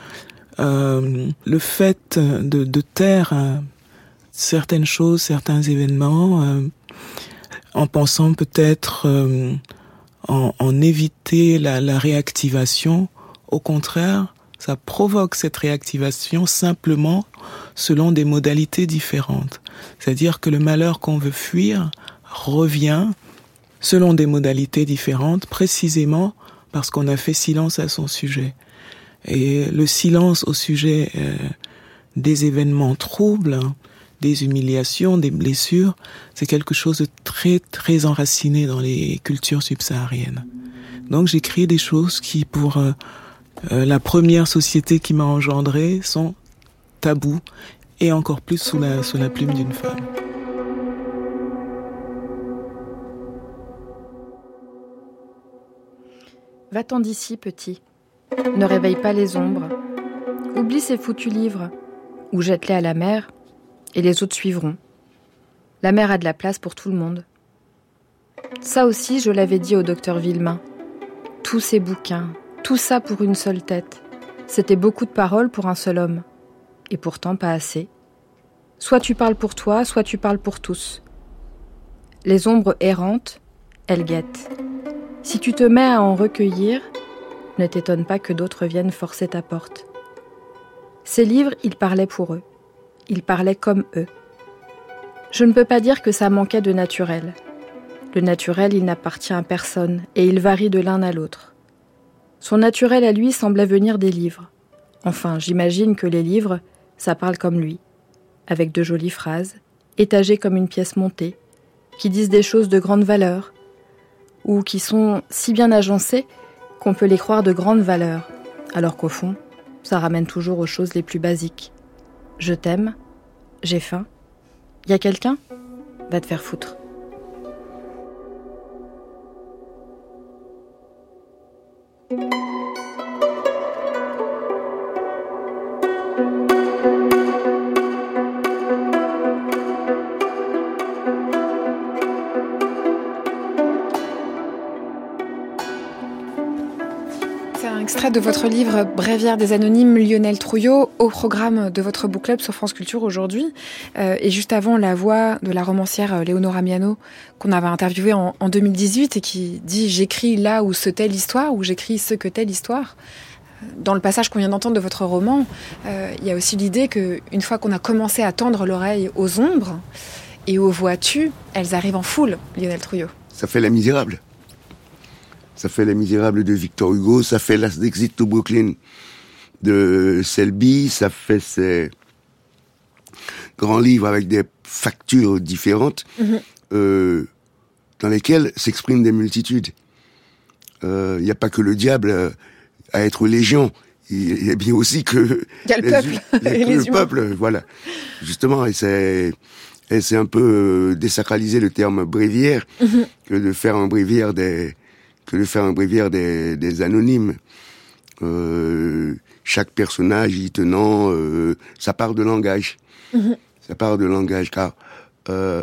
euh, le fait de, de taire euh, certaines choses, certains événements, euh, en pensant peut-être euh, en, en éviter la, la réactivation, au contraire ça provoque cette réactivation simplement selon des modalités différentes. C'est-à-dire que le malheur qu'on veut fuir revient selon des modalités différentes, précisément parce qu'on a fait silence à son sujet. Et le silence au sujet euh, des événements troubles, des humiliations, des blessures, c'est quelque chose de très, très enraciné dans les cultures subsahariennes. Donc j'écris des choses qui, pour euh, euh, la première société qui m'a engendré, sont tabous, et encore plus sous la, sous la plume d'une femme. Va-t'en d'ici, petit. Ne réveille pas les ombres. Oublie ces foutus livres, ou jette-les à la mer, et les autres suivront. La mer a de la place pour tout le monde. Ça aussi, je l'avais dit au docteur Villemain. Tous ces bouquins, tout ça pour une seule tête. C'était beaucoup de paroles pour un seul homme. Et pourtant pas assez. Soit tu parles pour toi, soit tu parles pour tous. Les ombres errantes, elles guettent. Si tu te mets à en recueillir, ne t'étonne pas que d'autres viennent forcer ta porte. Ces livres, ils parlaient pour eux. Ils parlaient comme eux. Je ne peux pas dire que ça manquait de naturel. Le naturel, il n'appartient à personne, et il varie de l'un à l'autre. Son naturel à lui semblait venir des livres. Enfin, j'imagine que les livres, ça parle comme lui, avec de jolies phrases, étagées comme une pièce montée, qui disent des choses de grande valeur, ou qui sont si bien agencées qu'on peut les croire de grande valeur, alors qu'au fond, ça ramène toujours aux choses les plus basiques. Je t'aime, j'ai faim. Y a quelqu'un ? Va te faire foutre. Extrait de votre livre Bréviaire des Anonymes, Lionel Trouillot, au programme de votre book club sur France Culture aujourd'hui. Euh, et juste avant, la voix de la romancière Léonora Miano, qu'on avait interviewée en, en deux mille dix-huit et qui dit « J'écris là où se tait l'histoire » ou « J'écris ce que tait l'histoire ». Dans le passage qu'on vient d'entendre de votre roman, euh, il y a aussi l'idée qu'une fois qu'on a commencé à tendre l'oreille aux ombres et aux voix tues, elles arrivent en foule, Lionel Trouillot. Ça fait La Misérable. Ça fait Les Misérables de Victor Hugo, ça fait Last Exit to Brooklyn de Selby, ça fait ces grands livres avec des factures différentes, mm-hmm. euh, dans lesquelles s'expriment des multitudes. Il euh, n'y a pas que le diable euh, à être légion, il y a bien aussi que il y a le les, peuple, les, et le les peuple, voilà. Justement, et c'est et c'est un peu euh, désacraliser le terme bréviaire, mm-hmm. que de faire un bréviaire des que de faire un bréviaire des, des anonymes. Euh, chaque personnage y tenant euh, sa part de langage. Mmh. Sa part de langage, car euh,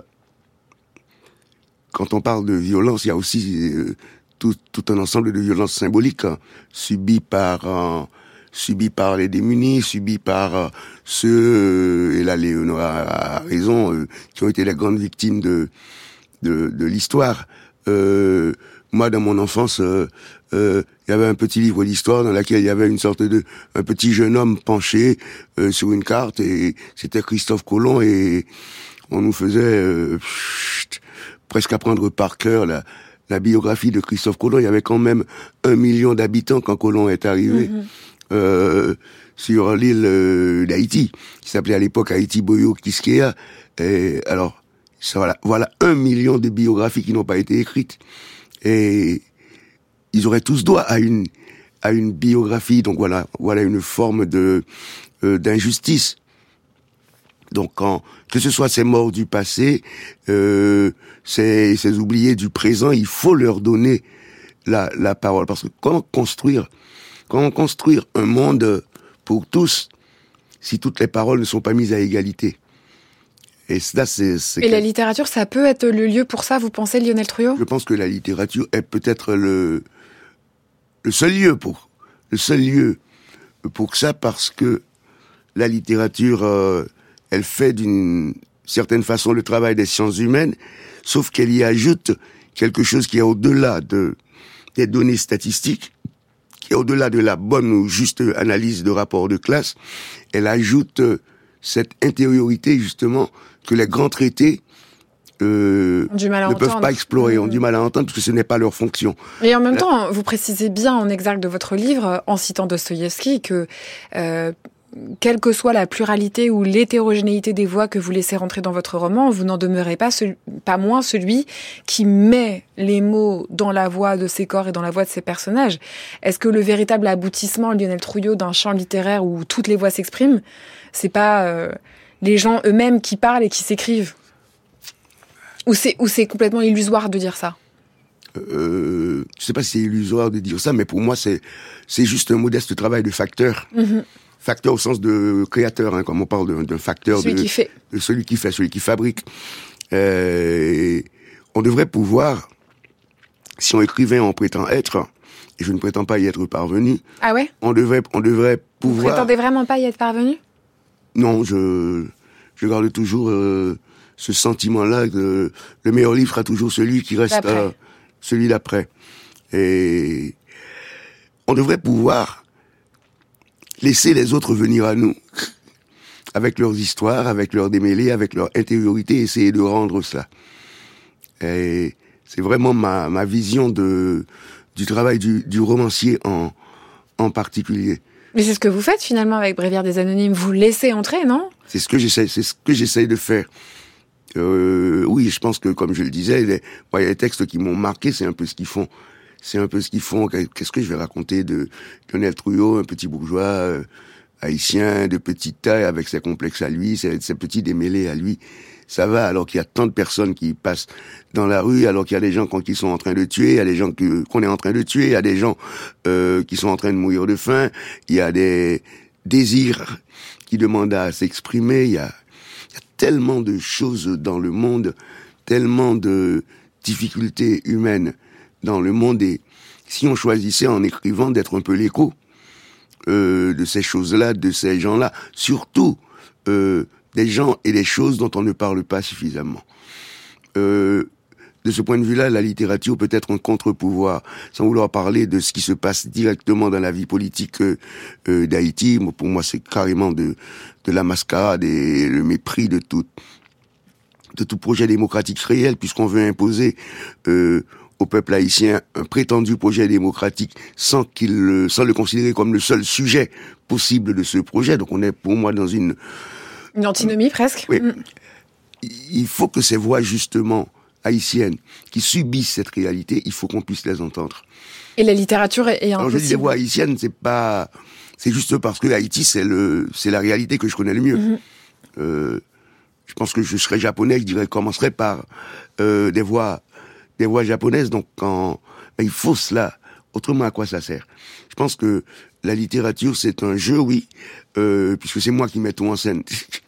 quand on parle de violence, il y a aussi euh, tout, tout un ensemble de violences symboliques hein, subies par euh, subies par les démunis, subies par euh, ceux, euh, et là Léonora a raison, euh, qui ont été les grandes victimes de, de, de l'histoire. Euh, Moi, dans mon enfance, euh, euh, il y avait un petit livre d'histoire dans lequel il y avait une sorte de un petit jeune homme penché euh, sur une carte et c'était Christophe Colomb et on nous faisait euh, pfft, presque apprendre par cœur la, la biographie de Christophe Colomb. Il y avait quand même un million d'habitants quand Colomb est arrivé mm-hmm. euh, sur l'île euh, d'Haïti, qui s'appelait à l'époque Haïti Boyo Quisqueya. Et alors, ça, voilà, voilà un million de biographies qui n'ont pas été écrites. Et ils auraient tous droit à une à une biographie. Donc voilà, voilà une forme de euh, d'injustice. Donc quand que ce soit ces morts du passé, euh, ces ces oubliés du présent, il faut leur donner la la parole parce que comment construire comment construire un monde pour tous si toutes les paroles ne sont pas mises à égalité? Et ça, c'est, c'est Et la littérature, ça peut être le lieu pour ça, vous pensez, Lionel Trouillot ? Je pense que la littérature est peut-être le, le seul lieu pour, le seul lieu pour ça, parce que la littérature, euh, elle fait d'une certaine façon le travail des sciences humaines, sauf qu'elle y ajoute quelque chose qui est au-delà de, des données statistiques, qui est au-delà de la bonne ou juste analyse de rapport de classe, elle ajoute cette intériorité, justement, que les grands traités euh, ne entendre. peuvent pas explorer, mmh. ont du mal à entendre, parce que ce n'est pas leur fonction. Et en même temps, vous précisez bien en exergue de votre livre, en citant Dostoïevski, que... Euh, quelle que soit la pluralité ou l'hétérogénéité des voix que vous laissez rentrer dans votre roman, vous n'en demeurez pas, celui, pas moins celui qui met les mots dans la voix de ses corps et dans la voix de ses personnages. Est-ce que le véritable aboutissement, Lionel Trouillot, d'un champ littéraire où toutes les voix s'expriment, c'est pas euh, les gens eux-mêmes qui parlent et qui s'écrivent ? Ou c'est, ou c'est complètement illusoire de dire ça ? euh, Je ne sais pas si c'est illusoire de dire ça, mais pour moi, c'est, c'est juste un modeste travail de facteur. Mm-hmm. Facteur au sens de créateur, hein, comme on parle d'un, d'un facteur, celui de, qui fait. de celui qui fait, celui qui fabrique. Euh, on devrait pouvoir, si on écrivait en prétend être, et je ne prétends pas y être parvenu. Ah ouais? On devrait, on devrait pouvoir. Vous prétendez vraiment pas y être parvenu? Non, je, je garde toujours euh, ce sentiment-là que le meilleur livre sera toujours celui qui reste, euh, celui d'après. Et on devrait pouvoir laisser les autres venir à nous, avec leurs histoires, avec leurs démêlés, avec leur intériorité, essayer de rendre cela. Et c'est vraiment ma, ma vision de, du travail du, du romancier en, en particulier. Mais c'est ce que vous faites finalement avec Bréviaire des Anonymes, vous laissez entrer, non? C'est ce que j'essaie, c'est ce que j'essaie de faire. Euh, oui, je pense que, comme je le disais, les, bon, il y a des textes qui m'ont marqué, c'est un peu ce qu'ils font. C'est un peu ce qu'ils font. Qu'est-ce que je vais raconter de Lionel Trouillot, un petit bourgeois euh, haïtien de petite taille avec ses complexes à lui, ses, ses petits démêlés à lui. Ça va, alors qu'il y a tant de personnes qui passent dans la rue, alors qu'il y a des gens qui sont en train de tuer, il y a des gens que, qu'on est en train de tuer, il y a des gens euh, qui sont en train de mourir de faim, il y a des désirs qui demandent à s'exprimer, il y a, il y a tellement de choses dans le monde, tellement de difficultés humaines dans le monde, et si on choisissait en écrivant d'être un peu l'écho euh, de ces choses-là, de ces gens-là, surtout euh, des gens et des choses dont on ne parle pas suffisamment. Euh, de ce point de vue-là, la littérature peut être un contre-pouvoir, sans vouloir parler de ce qui se passe directement dans la vie politique euh, d'Haïti. Pour moi, c'est carrément de, de la mascarade et le mépris de tout, de tout projet démocratique réel, puisqu'on veut imposer euh, au peuple haïtien un prétendu projet démocratique sans qu'il, sans le considérer comme le seul sujet possible de ce projet. Donc on est pour moi dans une... Une antinomie presque. Oui. Mm. Il faut que ces voix justement haïtiennes qui subissent cette réalité, il faut qu'on puisse les entendre. Et la littérature est, est impossible. Alors je dis les voix haïtiennes, c'est pas... C'est juste parce que Haïti, c'est le, c'est la réalité que je connais le mieux. Mm-hmm. Euh, je pense que je serais japonais, je dirais, commencerait par euh, des voix... des voix japonaises, donc quand ben, il faut cela, autrement à quoi ça sert? Je pense que la littérature c'est un jeu, oui, euh, puisque c'est moi qui mets tout en scène.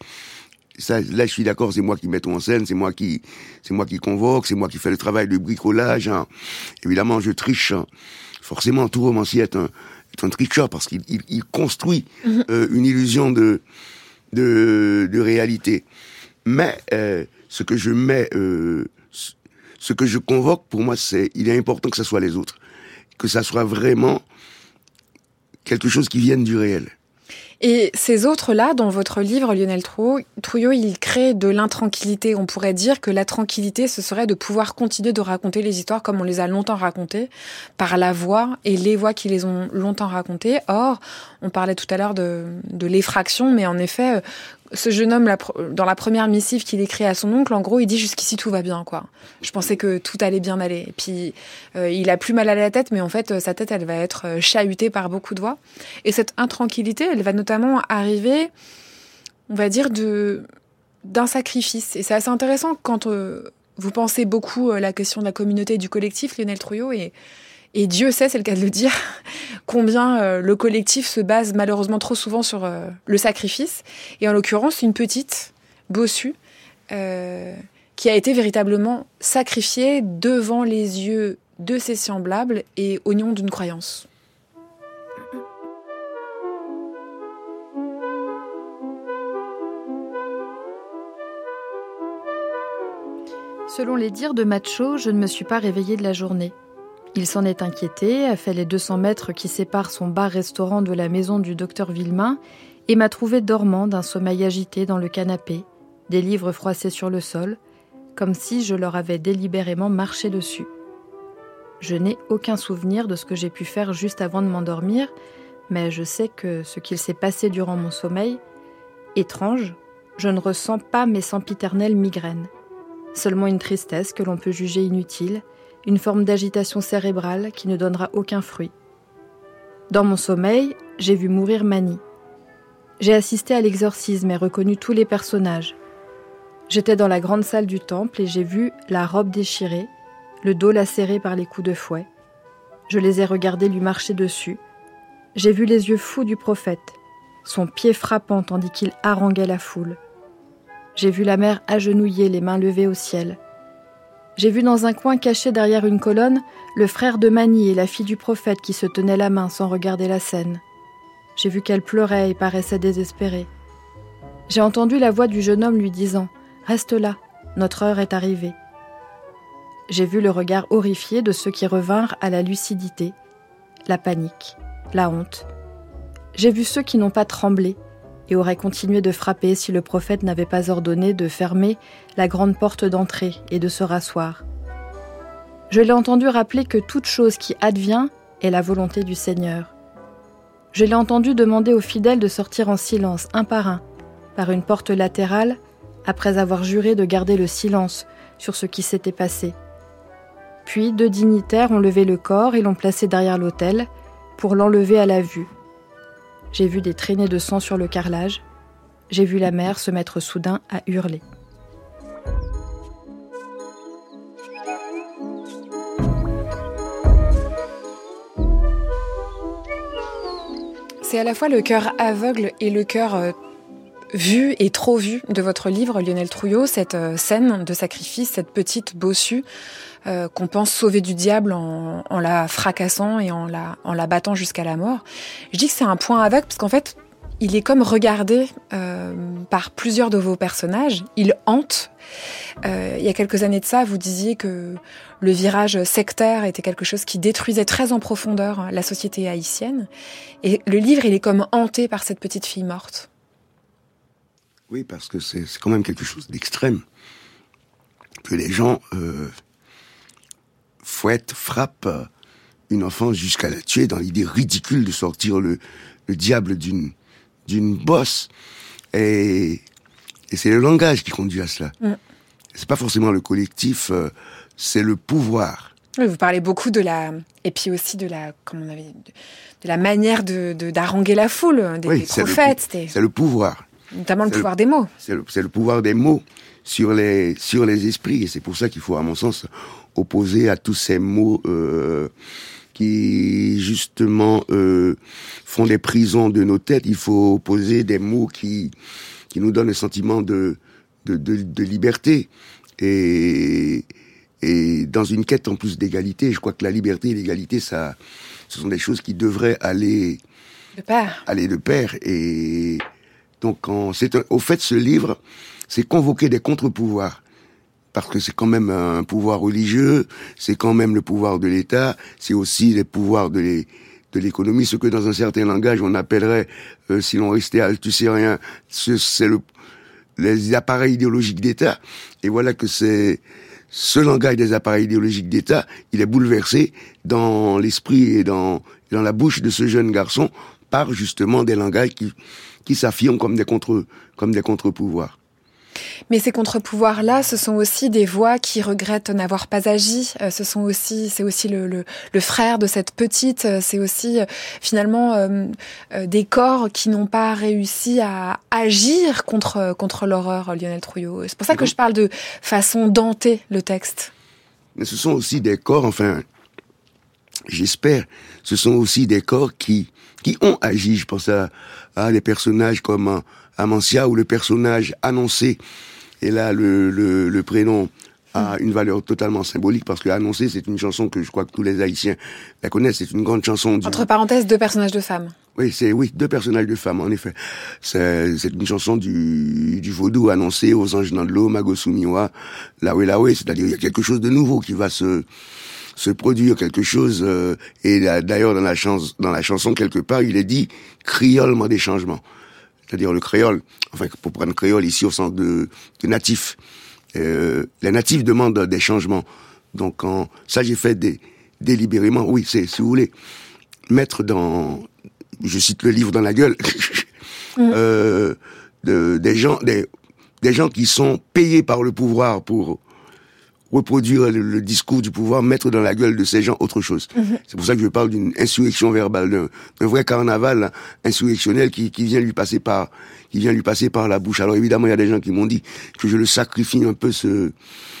Ça, là je suis d'accord, c'est moi qui mets tout en scène, c'est moi qui, c'est moi qui convoque, c'est moi qui fais le travail de bricolage. Hein. Évidemment, je triche. Hein. Forcément, tout romancier est un, est un tricheur parce qu'il il, il construit mm-hmm. euh, une illusion de, de, de réalité. Mais euh, ce que je mets euh, ce que je convoque, pour moi, c'est, il est important que ce soit les autres. Que ça soit vraiment quelque chose qui vienne du réel. Et ces autres-là, dans votre livre, Lionel Trouillot, il crée de l'intranquillité. On pourrait dire que la tranquillité, ce serait de pouvoir continuer de raconter les histoires comme on les a longtemps racontées, par la voix et les voix qui les ont longtemps racontées. Or, on parlait tout à l'heure de, de l'effraction, mais en effet, ce jeune homme, dans la première missive qu'il écrit à son oncle, en gros, il dit « jusqu'ici, tout va bien ». Quoi. Je pensais que tout allait bien aller. Et puis, euh, il a plus mal à la tête, mais en fait, sa tête, elle va être chahutée par beaucoup de voix. Et cette intranquillité, elle va notamment arriver, on va dire, de, d'un sacrifice. Et c'est assez intéressant quand euh, vous pensez beaucoup à la question de la communauté et du collectif, Lionel Trouillot, et Et Dieu sait, c'est le cas de le dire, combien euh, le collectif se base malheureusement trop souvent sur euh, le sacrifice. Et en l'occurrence, une petite bossue euh, qui a été véritablement sacrifiée devant les yeux de ses semblables et au nom d'une croyance. Selon les dires de Macho, je ne me suis pas réveillée de la journée. Il s'en est inquiété, a fait les deux cents mètres qui séparent son bar-restaurant de la maison du docteur Villemain et m'a trouvé dormant d'un sommeil agité dans le canapé, des livres froissés sur le sol, comme si je leur avais délibérément marché dessus. Je n'ai aucun souvenir de ce que j'ai pu faire juste avant de m'endormir, mais je sais que ce qu'il s'est passé durant mon sommeil, étrange, je ne ressens pas mes sempiternelles migraines. Seulement une tristesse que l'on peut juger inutile, une forme d'agitation cérébrale qui ne donnera aucun fruit. Dans mon sommeil, j'ai vu mourir Mani. J'ai assisté à l'exorcisme et reconnu tous les personnages. J'étais dans la grande salle du temple et j'ai vu la robe déchirée, le dos lacéré par les coups de fouet. Je les ai regardés lui marcher dessus. J'ai vu les yeux fous du prophète, son pied frappant tandis qu'il haranguait la foule. J'ai vu la mère agenouillée, les mains levées au ciel. J'ai vu dans un coin caché derrière une colonne le frère de Mani et la fille du prophète qui se tenaient la main sans regarder la scène. J'ai vu qu'elle pleurait et paraissait désespérée. J'ai entendu la voix du jeune homme lui disant « Reste là, notre heure est arrivée ». J'ai vu le regard horrifié de ceux qui revinrent à la lucidité, la panique, la honte. J'ai vu ceux qui n'ont pas tremblé et auraient continué de frapper si le prophète n'avait pas ordonné de fermer la grande porte d'entrée et de se rasseoir. Je l'ai entendu rappeler que toute chose qui advient est la volonté du Seigneur. Je l'ai entendu demander aux fidèles de sortir en silence, un par un, par une porte latérale, après avoir juré de garder le silence sur ce qui s'était passé. Puis deux dignitaires ont levé le corps et l'ont placé derrière l'autel pour l'enlever à la vue. J'ai vu des traînées de sang sur le carrelage. J'ai vu la mère se mettre soudain à hurler. C'est à la fois le cœur aveugle et le cœur euh, vu et trop vu de votre livre, Lionel Trouillot, cette euh, scène de sacrifice, cette petite bossue euh, qu'on pense sauver du diable en, en la fracassant et en la, en la battant jusqu'à la mort. Je dis que c'est un point aveugle parce qu'en fait, il est comme regardé euh, par plusieurs de vos personnages. Il hante. Euh, il y a quelques années de ça, vous disiez que le virage sectaire était quelque chose qui détruisait très en profondeur la société haïtienne. Et le livre, il est comme hanté par cette petite fille morte. Oui, parce que c'est, c'est quand même quelque chose d'extrême. Que les gens euh, fouettent, frappent une enfant jusqu'à la tuer dans l'idée ridicule de sortir le, le diable d'une, d'une bosse. Et, et c'est le langage qui conduit à cela. Mm. C'est pas forcément le collectif, euh, c'est le pouvoir. Oui, vous parlez beaucoup de la, et puis aussi de la, comment on avait, de, de la manière de, de d'haranguer la foule, des, oui, des prophètes. C'est le, c'est le pouvoir. Notamment le c'est pouvoir le, des mots. C'est le, c'est le pouvoir des mots sur les, sur les esprits. Et c'est pour ça qu'il faut, à mon sens, opposer à tous ces mots euh, qui, justement, euh, font des prisons de nos têtes. Il faut opposer des mots qui, qui nous donnent le sentiment de, de, de, de liberté. Et, et dans une quête en plus d'égalité, je crois que la liberté et l'égalité, ça, ce sont des choses qui devraient aller de pair. Aller de pair. Et donc, en, c'est un, au fait, ce livre, c'est convoquer des contre-pouvoirs. Parce que c'est quand même un pouvoir religieux, c'est quand même le pouvoir de l'État, c'est aussi les pouvoirs de, les, de l'économie, ce que dans un certain langage on appellerait, euh, si l'on restait althusérien, ce, c'est le, les appareils idéologiques d'État. Et voilà que c'est ce langage des appareils idéologiques d'État, il est bouleversé dans l'esprit et dans, dans la bouche de ce jeune garçon par justement des langages qui, qui s'affirment comme des contre, comme des contre-pouvoirs. Mais ces contre-pouvoirs-là, ce sont aussi des voix qui regrettent n'avoir pas agi. Euh, ce sont aussi, c'est aussi le, le, le frère de cette petite. C'est aussi euh, finalement euh, euh, des corps qui n'ont pas réussi à agir contre contre l'horreur, Lionel Trouillot. C'est pour ça que je parle de façon dantée le texte. Mais ce sont aussi des corps, enfin, j'espère, ce sont aussi des corps qui qui ont agi. Je pense à, à des personnages comme Amancia ou le personnage annoncé. Et là, le, le, le prénom a une valeur totalement symbolique parce que Annoncé, c'est une chanson que je crois que tous les Haïtiens la connaissent. C'est une grande chanson. Du... Entre parenthèses, deux personnages de femmes. Oui, c'est oui deux personnages de femmes, en effet. C'est, c'est une chanson du, du vaudou Annoncé aux anges dans de l'eau, Magosumiwa, Lawe Lawe. C'est-à-dire il y a quelque chose de nouveau qui va se se produire quelque chose. Euh, et là, d'ailleurs, dans la, chans- dans la chanson, quelque part, il est dit « criolement des changements ». C'est-à-dire le créole, enfin, pour prendre créole ici au sens de, de natif. Euh, les natifs demandent des changements. Donc, en, ça, j'ai fait des, délibérément, oui, c'est, si vous voulez, mettre dans, je cite le livre dans la gueule, mmh. euh, de, des gens, des, des gens qui sont payés par le pouvoir pour reproduire le, le discours du pouvoir, mettre dans la gueule de ces gens autre chose. Mmh. C'est pour ça que je parle d'une insurrection verbale, d'un, d'un vrai carnaval hein, insurrectionnel qui, qui vient lui passer par, qui vient lui passer par la bouche. Alors évidemment, il y a des gens qui m'ont dit que je le sacrifie un peu ce,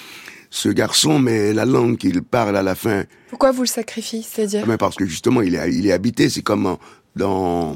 ce garçon, mais la langue qu'il parle à la fin. Pourquoi vous le sacrifiez, c'est-à-dire? Mais parce que justement, il est, il est habité. C'est comme en, dans,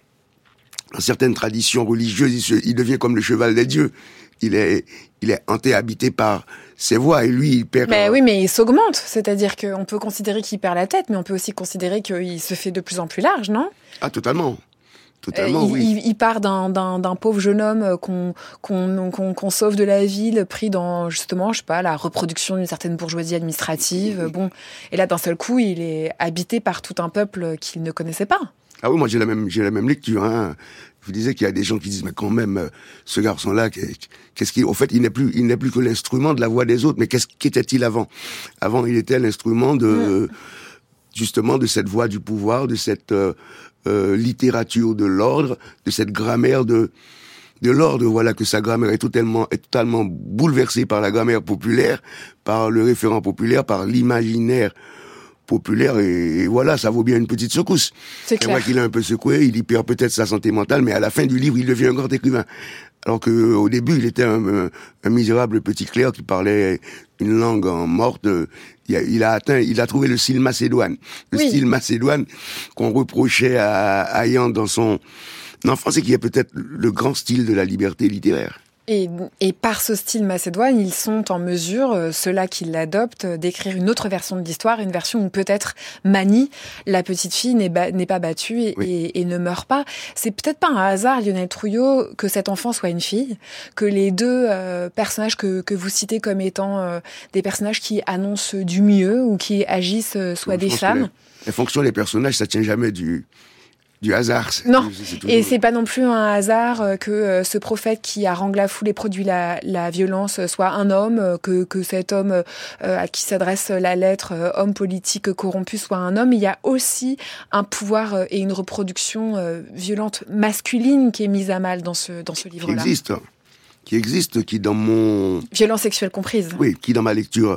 dans certaines traditions religieuses, il, se, il devient comme le cheval des dieux. Il est, il est hanté, habité par ses voix, et lui, il perd... Mais euh... oui, mais il s'augmente, c'est-à-dire qu'on peut considérer qu'il perd la tête, mais on peut aussi considérer qu'il se fait de plus en plus large, non? Ah, totalement. Totalement, euh, il, oui. Il, il part d'un, d'un, d'un pauvre jeune homme qu'on, qu'on, qu'on, qu'on sauve de la ville, pris dans, justement, je sais pas, la reproduction d'une certaine bourgeoisie administrative, bon. Et là, d'un seul coup, il est habité par tout un peuple qu'il ne connaissait pas. Ah oui, moi, j'ai la même, j'ai la même lecture, hein. Je vous disais qu'il y a des gens qui disent, mais quand même, ce garçon-là, qu'est-ce qu'il, au fait, il n'est plus, il n'est plus que l'instrument de la voix des autres. Mais qu'est-ce qu'était-il avant? Avant, il était l'instrument de, mmh. justement, de cette voix du pouvoir, de cette euh, euh, littérature de l'ordre, de cette grammaire de, de l'ordre. Voilà, que sa grammaire est totalement, est totalement bouleversée par la grammaire populaire, par le référent populaire, par l'imaginaire populaire, et, et voilà, ça vaut bien une petite secousse. C'est clair. C'est vrai qu'il est un peu secoué, il y perd peut-être sa santé mentale, mais à la fin du livre, il devient un grand écrivain. Alors que au début, il était un, un, un misérable petit clerc qui parlait une langue en morte. Il a, il a atteint, il a trouvé le style macédoine. Le oui. style macédoine qu'on reprochait à, à Yan dans son enfance, et qui est peut-être le grand style de la liberté littéraire. Et, et par ce style macédoine, ils sont en mesure, euh, ceux-là qui l'adoptent, d'écrire une autre version de l'histoire, une version où peut-être Mani, la petite fille, n'est, ba- n'est pas battue et, oui. et, et ne meurt pas. C'est peut-être pas un hasard, Lionel Trouillot, que cet enfant soit une fille, que les deux euh, personnages que, que vous citez comme étant euh, des personnages qui annoncent du mieux ou qui agissent euh, soient des femmes. Les, les fonctions des personnages, ça tient jamais du... du hasard. C'est, non, c'est toujours... et c'est pas non plus un hasard que euh, ce prophète qui harangue la foule et produit la, la violence soit un homme, que, que cet homme euh, à qui s'adresse la lettre, euh, homme politique corrompu, soit un homme. Il y a aussi un pouvoir euh, et une reproduction euh, violente masculine qui est mise à mal dans ce, dans ce livre-là. Qui existe, qui existe, qui dans mon... Violence sexuelle comprise. Oui, qui dans ma lecture...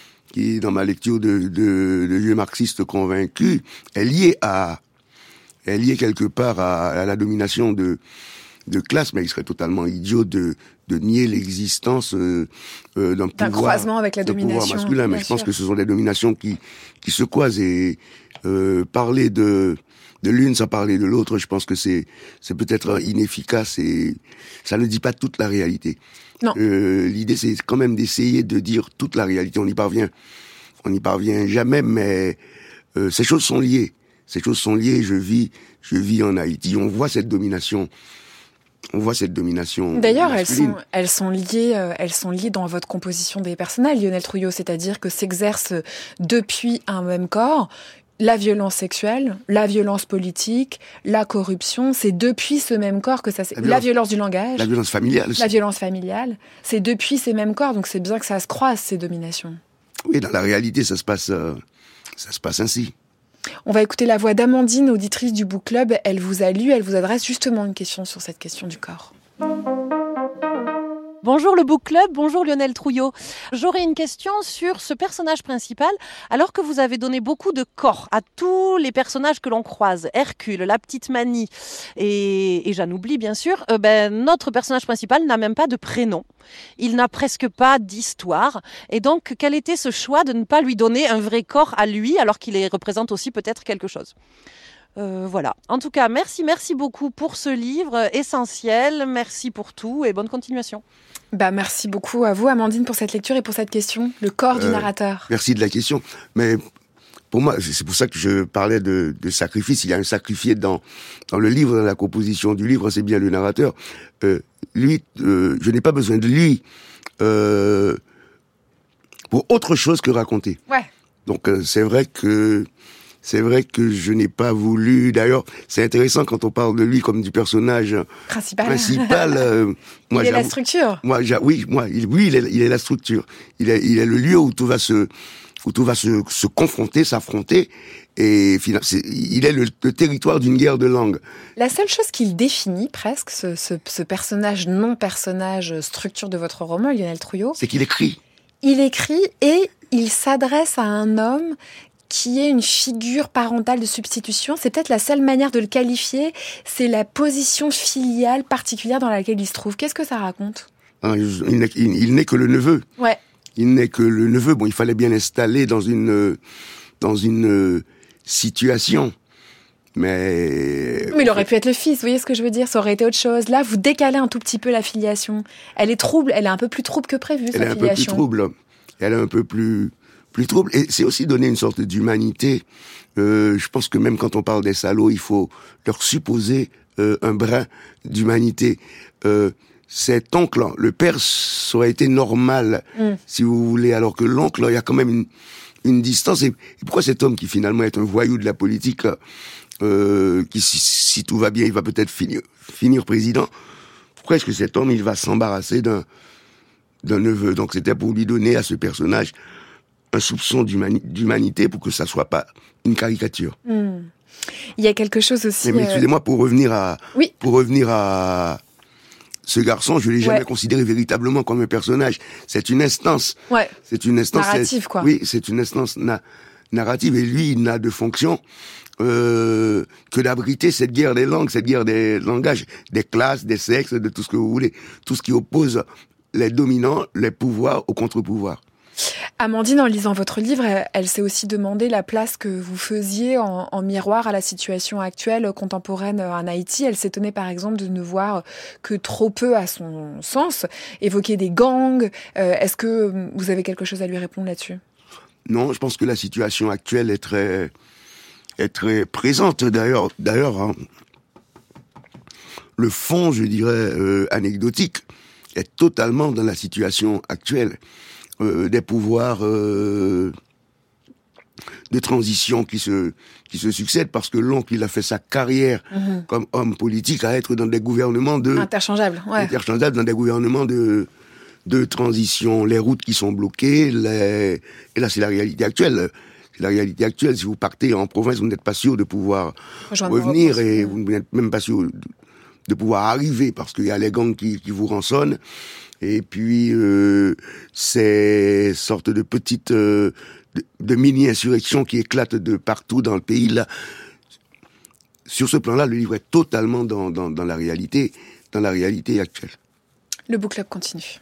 qui dans ma lecture de, de, de vieux marxiste convaincu est liée à... est lié quelque part à, à la domination de, de classe, mais il serait totalement idiot de, de nier l'existence euh, euh, d'un, d'un pouvoir, croisement avec la domination pouvoir masculin. Mais je pense que ce sont des dominations qui, qui se croisent, et euh, parler de, de l'une sans parler de l'autre, je pense que c'est, c'est peut-être inefficace, et ça ne dit pas toute la réalité. Non. Euh, l'idée, c'est quand même d'essayer de dire toute la réalité. On y parvient, on n'y parvient jamais, mais euh, ces choses sont liées. Ces choses sont liées. Je vis, je vis en Haïti. On voit cette domination. On voit cette domination. D'ailleurs, masculine. elles sont, elles sont liées, euh, elles sont liées dans votre composition des personnages, Lionel Trouillot. C'est-à-dire que s'exerce depuis un même corps la violence sexuelle, la violence politique, la corruption. C'est depuis ce même corps que ça. La violence, la violence du langage. La violence familiale. La violence familiale. C'est depuis ces mêmes corps. Donc c'est bien que ça se croise, ces dominations. Oui, dans la réalité, ça se passe, euh, ça se passe ainsi. On va écouter la voix d'Amandine, auditrice du Book Club. Elle vous a lu, elle vous adresse justement une question sur cette question du corps. Bonjour le Book Club, bonjour Lionel Trouillot. J'aurais une question sur ce personnage principal. Alors que vous avez donné beaucoup de corps à tous les personnages que l'on croise, Hercule, la petite Mani et, et j'en oublie bien sûr, euh, ben, notre personnage principal n'a même pas de prénom. Il n'a presque pas d'histoire. Et donc, quel était ce choix de ne pas lui donner un vrai corps à lui, alors qu'il représente aussi peut-être quelque chose ? Euh, voilà. En tout cas, merci, merci beaucoup pour ce livre essentiel. Merci pour tout et bonne continuation. Bah, merci beaucoup à vous, Amandine, pour cette lecture et pour cette question. Le corps euh, du narrateur. Merci de la question. Mais pour moi, c'est pour ça que je parlais de, de sacrifice. Il y a un sacrifié dans, dans le livre, dans la composition du livre, c'est bien le narrateur. Euh, lui, euh, je n'ai pas besoin de lui euh, pour autre chose que raconter. Ouais. Donc euh, c'est vrai que c'est vrai que je n'ai pas voulu. D'ailleurs, c'est intéressant quand on parle de lui comme du personnage principal. principal euh, moi, il est la structure. Moi, oui, moi, il, oui, il est, il est la structure. Il est, il est le lieu où tout va se, où tout va se, se confronter, s'affronter. Et c'est, il est le, le territoire d'une guerre de langue. La seule chose qu'il définit presque, ce, ce, ce personnage non-personnage structure de votre roman, Lionel Trouillot, c'est qu'il écrit. Il écrit et il s'adresse à un homme qui est une figure parentale de substitution. C'est peut-être la seule manière de le qualifier, c'est la position filiale particulière dans laquelle il se trouve. Qu'est-ce que ça raconte ? Ah, il, n'est, il, il n'est que le neveu. Ouais. Il n'est que le neveu. Bon, il fallait bien l'installer dans une, dans une situation. Mais... Mais il aurait pu être le fils, vous voyez ce que je veux dire ? Ça aurait été autre chose. Là, vous décalez un tout petit peu la filiation. Elle est trouble, elle est un peu plus trouble que prévu, elle sa filiation. Elle est un peu plus trouble. Elle est un peu plus, plus trouble. Et c'est aussi donner une sorte d'humanité. Euh, je pense que même quand on parle des salauds, il faut leur supposer euh, un brin d'humanité. Euh, cet oncle, le père, ça aurait été normal, mm. si vous voulez, alors que l'oncle, il y a quand même une, une distance. Et, et pourquoi cet homme qui finalement est un voyou de la politique, euh, qui si, si tout va bien, il va peut-être finir, finir président, pourquoi est-ce que cet homme, il va s'embarrasser d'un, d'un neveu ? Donc c'était pour lui donner à ce personnage un soupçon d'humani- d'humanité pour que ça soit pas une caricature. Mm. Il y a quelque chose aussi... Mais, mais excusez-moi, pour revenir à... Oui. Pour revenir à... Ce garçon, je l'ai jamais ouais. considéré véritablement comme un personnage. C'est une instance. Ouais. C'est une instance narrative, c'est, quoi. Oui, c'est une instance na- narrative. Et lui, il n'a de fonction euh, que d'abriter cette guerre des langues, cette guerre des langages, des classes, des sexes, de tout ce que vous voulez, tout ce qui oppose les dominants, les pouvoirs aux contre-pouvoirs. Amandine, en lisant votre livre, elle, elle s'est aussi demandé la place que vous faisiez en, en miroir à la situation actuelle, contemporaine en Haïti. Elle s'étonnait par exemple de ne voir que trop peu, à son sens, évoquer des gangs. Euh, est-ce que vous avez quelque chose à lui répondre là-dessus ? Non, je pense que la situation actuelle est très, est très présente. D'ailleurs, d'ailleurs, hein, le fond, je dirais, euh, anecdotique, est totalement dans la situation actuelle. Euh, des pouvoirs euh, de transition qui se qui se succèdent, parce que l'oncle, il a fait sa carrière mmh. comme homme politique à être dans des gouvernements de... Interchangeables, ouais. Interchangeables, dans des gouvernements de, de transition. Les routes qui sont bloquées, les... et là, c'est la réalité actuelle. C'est la réalité actuelle. Si vous partez en province, vous n'êtes pas sûr de pouvoir Rejoindre revenir, et vous n'êtes même pas sûr de, de pouvoir arriver, parce qu'il y a les gangs qui, qui vous rançonnent. Et puis, euh, ces sortes de petites, euh, de, de mini-insurrections qui éclatent de partout dans le pays. Là, sur ce plan-là, le livre est totalement dans, dans, dans la réalité, dans la réalité actuelle. Le book club continue.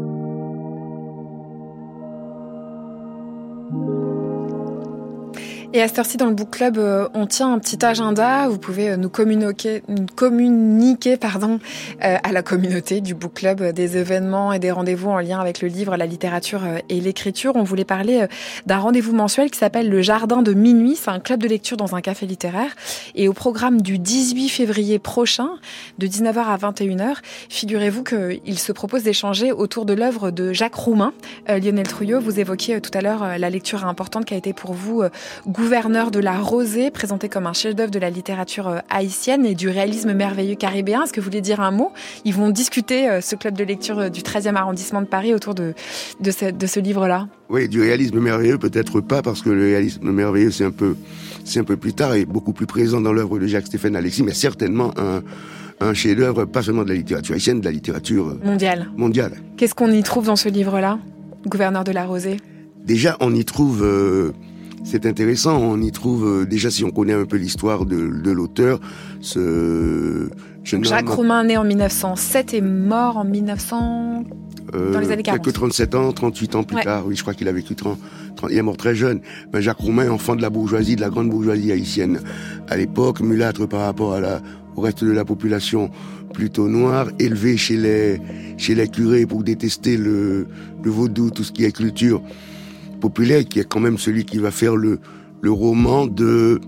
Et à cette heure-ci, dans le book club, euh, on tient un petit agenda. Vous pouvez euh, nous communiquer, nous communiquer pardon, euh, à la communauté du book club euh, des événements et des rendez-vous en lien avec le livre, la littérature euh, et l'écriture. On voulait parler euh, d'un rendez-vous mensuel qui s'appelle le Jardin de Minuit. C'est un club de lecture dans un café littéraire. Et au programme du dix-huit février prochain, de dix-neuf heures à vingt et une heures, figurez-vous qu'il se propose d'échanger autour de l'œuvre de Jacques Roumain. Euh, Lionel Trouillot, vous évoquiez euh, tout à l'heure euh, la lecture importante qui a été pour vous euh, Gouverneur de la Rosée, présenté comme un chef-d'œuvre de la littérature haïtienne et du réalisme merveilleux caribéen. Est-ce que vous voulez dire un mot ? Ils vont discuter, ce club de lecture du treizième arrondissement de Paris, autour de, de, ce, de ce livre-là. Oui, du réalisme merveilleux, peut-être pas, parce que le réalisme merveilleux, c'est un peu, c'est un peu plus tard et beaucoup plus présent dans l'œuvre de Jacques-Stéphane Alexis, mais certainement un, un chef-d'œuvre, pas seulement de la littérature haïtienne, de la littérature mondiale. mondiale. Qu'est-ce qu'on y trouve dans ce livre-là, Gouverneur de la Rosée ? Déjà, on y trouve... Euh, C'est intéressant, on y trouve, euh, déjà si on connaît un peu l'histoire de, de l'auteur, ce jeune Jacques homme... Roumain, né en mille neuf cent sept et mort en mille neuf cents... Euh, dans les années quarante. Quelques trente-sept ans, trente-huit ans plus ouais. tard, oui, je crois qu'il a vécu trente, trente, il est mort très jeune. Ben, Jacques Roumain, enfant de la bourgeoisie, de la grande bourgeoisie haïtienne. À l'époque, mulâtre par rapport à la, au reste de la population plutôt noire, élevé chez les, chez les curés pour détester le, le vaudou, tout ce qui est culture populaire, qui est quand même celui qui va faire le, le roman de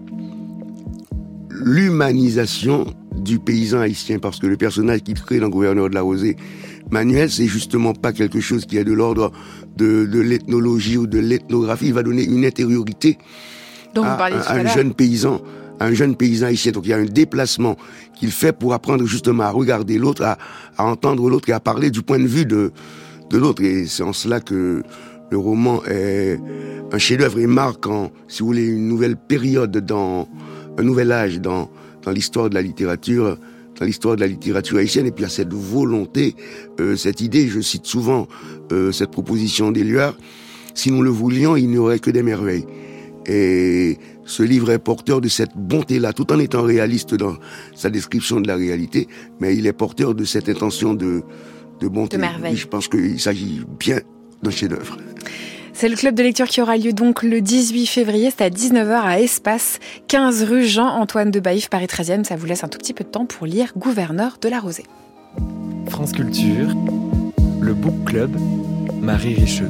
l'humanisation du paysan haïtien, parce que le personnage qu'il crée dans Gouverneur de la Rosée, manuel, c'est justement pas quelque chose qui est de l'ordre de, de l'ethnologie ou de l'ethnographie. Il va donner une intériorité Donc, à, vous parliez à, à un jeune paysan, à un jeune paysan haïtien. Donc il y a un déplacement qu'il fait pour apprendre justement à regarder l'autre, à, à entendre l'autre et à parler du point de vue de, de l'autre. Et c'est en cela que le roman est un chef-d'œuvre et marque, en, si vous voulez, une nouvelle période dans un nouvel âge dans, dans l'histoire de la littérature, dans l'histoire de la littérature haïtienne. Et puis il y a cette volonté, euh, cette idée, je cite souvent euh, cette proposition d'Éluard, si nous le voulions, il n'y aurait que des merveilles. Et ce livre est porteur de cette bonté-là, tout en étant réaliste dans sa description de la réalité, mais il est porteur de cette intention de, de bonté. De merveille. Oui, je pense qu'il s'agit bien d'un chef-d'œuvre. C'est le club de lecture qui aura lieu donc le dix-huit février, c'est à dix-neuf heures à Espace, quinze rue Jean-Antoine de Baïf, Paris treizième. Ça vous laisse un tout petit peu de temps pour lire Gouverneur de la Rosée. France Culture, le Book Club, Marie Richeux.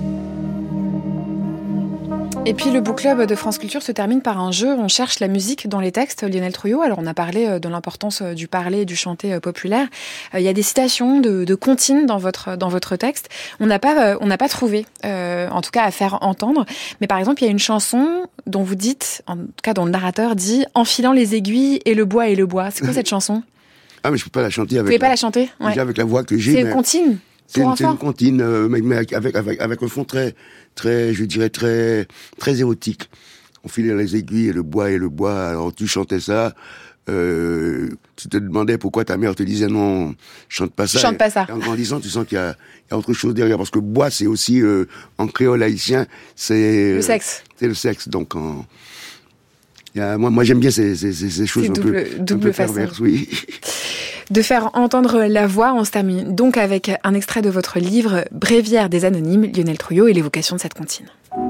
Et puis le book club de France Culture se termine par un jeu. On cherche la musique dans les textes, Lionel Trouillot. Alors on a parlé de l'importance du parler et du chanter populaire. Il y a des citations de, de comptines dans votre dans votre texte. On n'a pas on n'a pas trouvé, euh, en tout cas à faire entendre. Mais par exemple il y a une chanson dont vous dites, en tout cas dont le narrateur dit, enfilant les aiguilles et le bois et le bois. C'est quoi cette chanson? Ah mais je peux pas la chanter avec. Vous pouvez la, pas la chanter? Ouais. Déjà avec la voix que j'ai. C'est mais... une comptine. C'est une, c'est une comptine, euh, mais, mais avec, avec, avec un fond très, très, je dirais, très, très érotique. On filait les aiguilles et le bois et le bois. Alors tu chantais ça, euh, tu te demandais pourquoi ta mère te disait non, chante pas ça. Chante pas ça. Et en grandissant, tu sens qu'il y a, il y a autre chose derrière. Parce que bois, c'est aussi, euh, en créole haïtien, c'est... Le sexe. C'est le sexe, donc en... Il y a, moi, moi, j'aime bien ces, ces, ces choses c'est un double, peu, double un peu façon. perverses, oui. De faire entendre la voix. On se termine donc avec un extrait de votre livre Bréviaire des Anonymes, Lionel Trouillot, et l'évocation de cette comptine.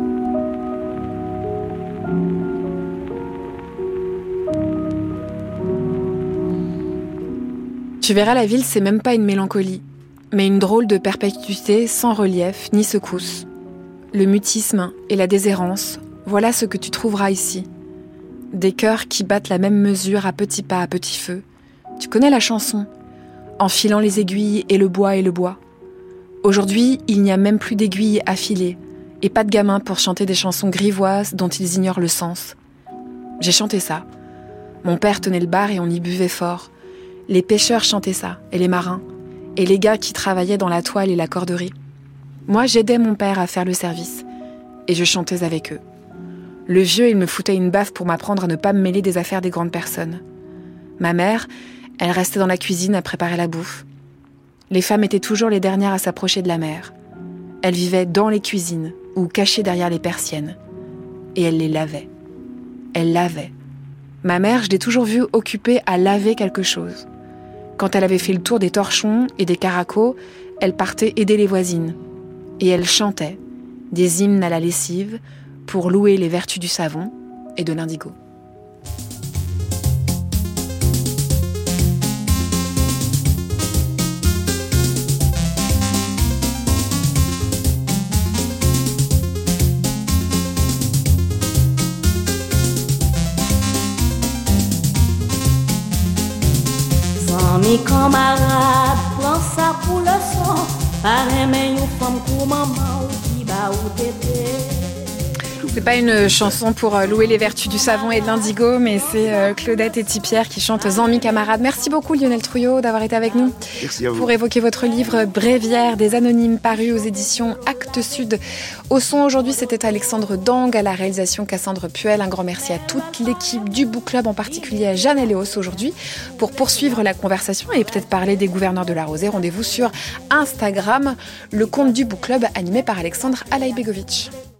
Tu verras, la ville, c'est même pas une mélancolie, mais une drôle de perpétuité sans relief ni secousse. Le mutisme et la déshérence, voilà ce que tu trouveras ici. Des cœurs qui battent la même mesure à petits pas, à petit feu. Tu connais la chanson, enfilant les aiguilles et le bois et le bois. Aujourd'hui, il n'y a même plus d'aiguilles affilées et pas de gamins pour chanter des chansons grivoises dont ils ignorent le sens. J'ai chanté ça. Mon père tenait le bar et on y buvait fort. Les pêcheurs chantaient ça, et les marins, et les gars qui travaillaient dans la toile et la corderie. Moi, j'aidais mon père à faire le service, et je chantais avec eux. Le vieux, il me foutait une baffe pour m'apprendre à ne pas me mêler des affaires des grandes personnes. Ma mère, elle restait dans la cuisine à préparer la bouffe. Les femmes étaient toujours les dernières à s'approcher de la mère. Elles vivaient dans les cuisines ou cachées derrière les persiennes. Et elles les lavaient. Elles lavaient. Ma mère, je l'ai toujours vue occupée à laver quelque chose. Quand elle avait fait le tour des torchons et des caracos, elle partait aider les voisines. Et elle chantait des hymnes à la lessive pour louer les vertus du savon et de l'indigo. Mes camarades, prends ça pour le son. Pareil, mais une femme pour maman qui va ou tété. C'est pas une chanson pour louer les vertus du savon et de l'indigo, mais c'est Claudette et Tipierre qui chantent Zanmi camarade. Merci beaucoup Lionel Trouillot d'avoir été avec nous. Merci à vous. Pour évoquer votre livre Bréviaire des Anonymes, paru aux éditions Actes Sud. Au son aujourd'hui, c'était Alexandre Dang, à la réalisation Cassandre Puel. Un grand merci à toute l'équipe du Book Club, en particulier à Jeanne Eléos aujourd'hui, pour poursuivre la conversation et peut-être parler des gouverneurs de la Rosée. Rendez-vous sur Instagram, le compte du Book Club animé par Alexandre Alaïbegovic.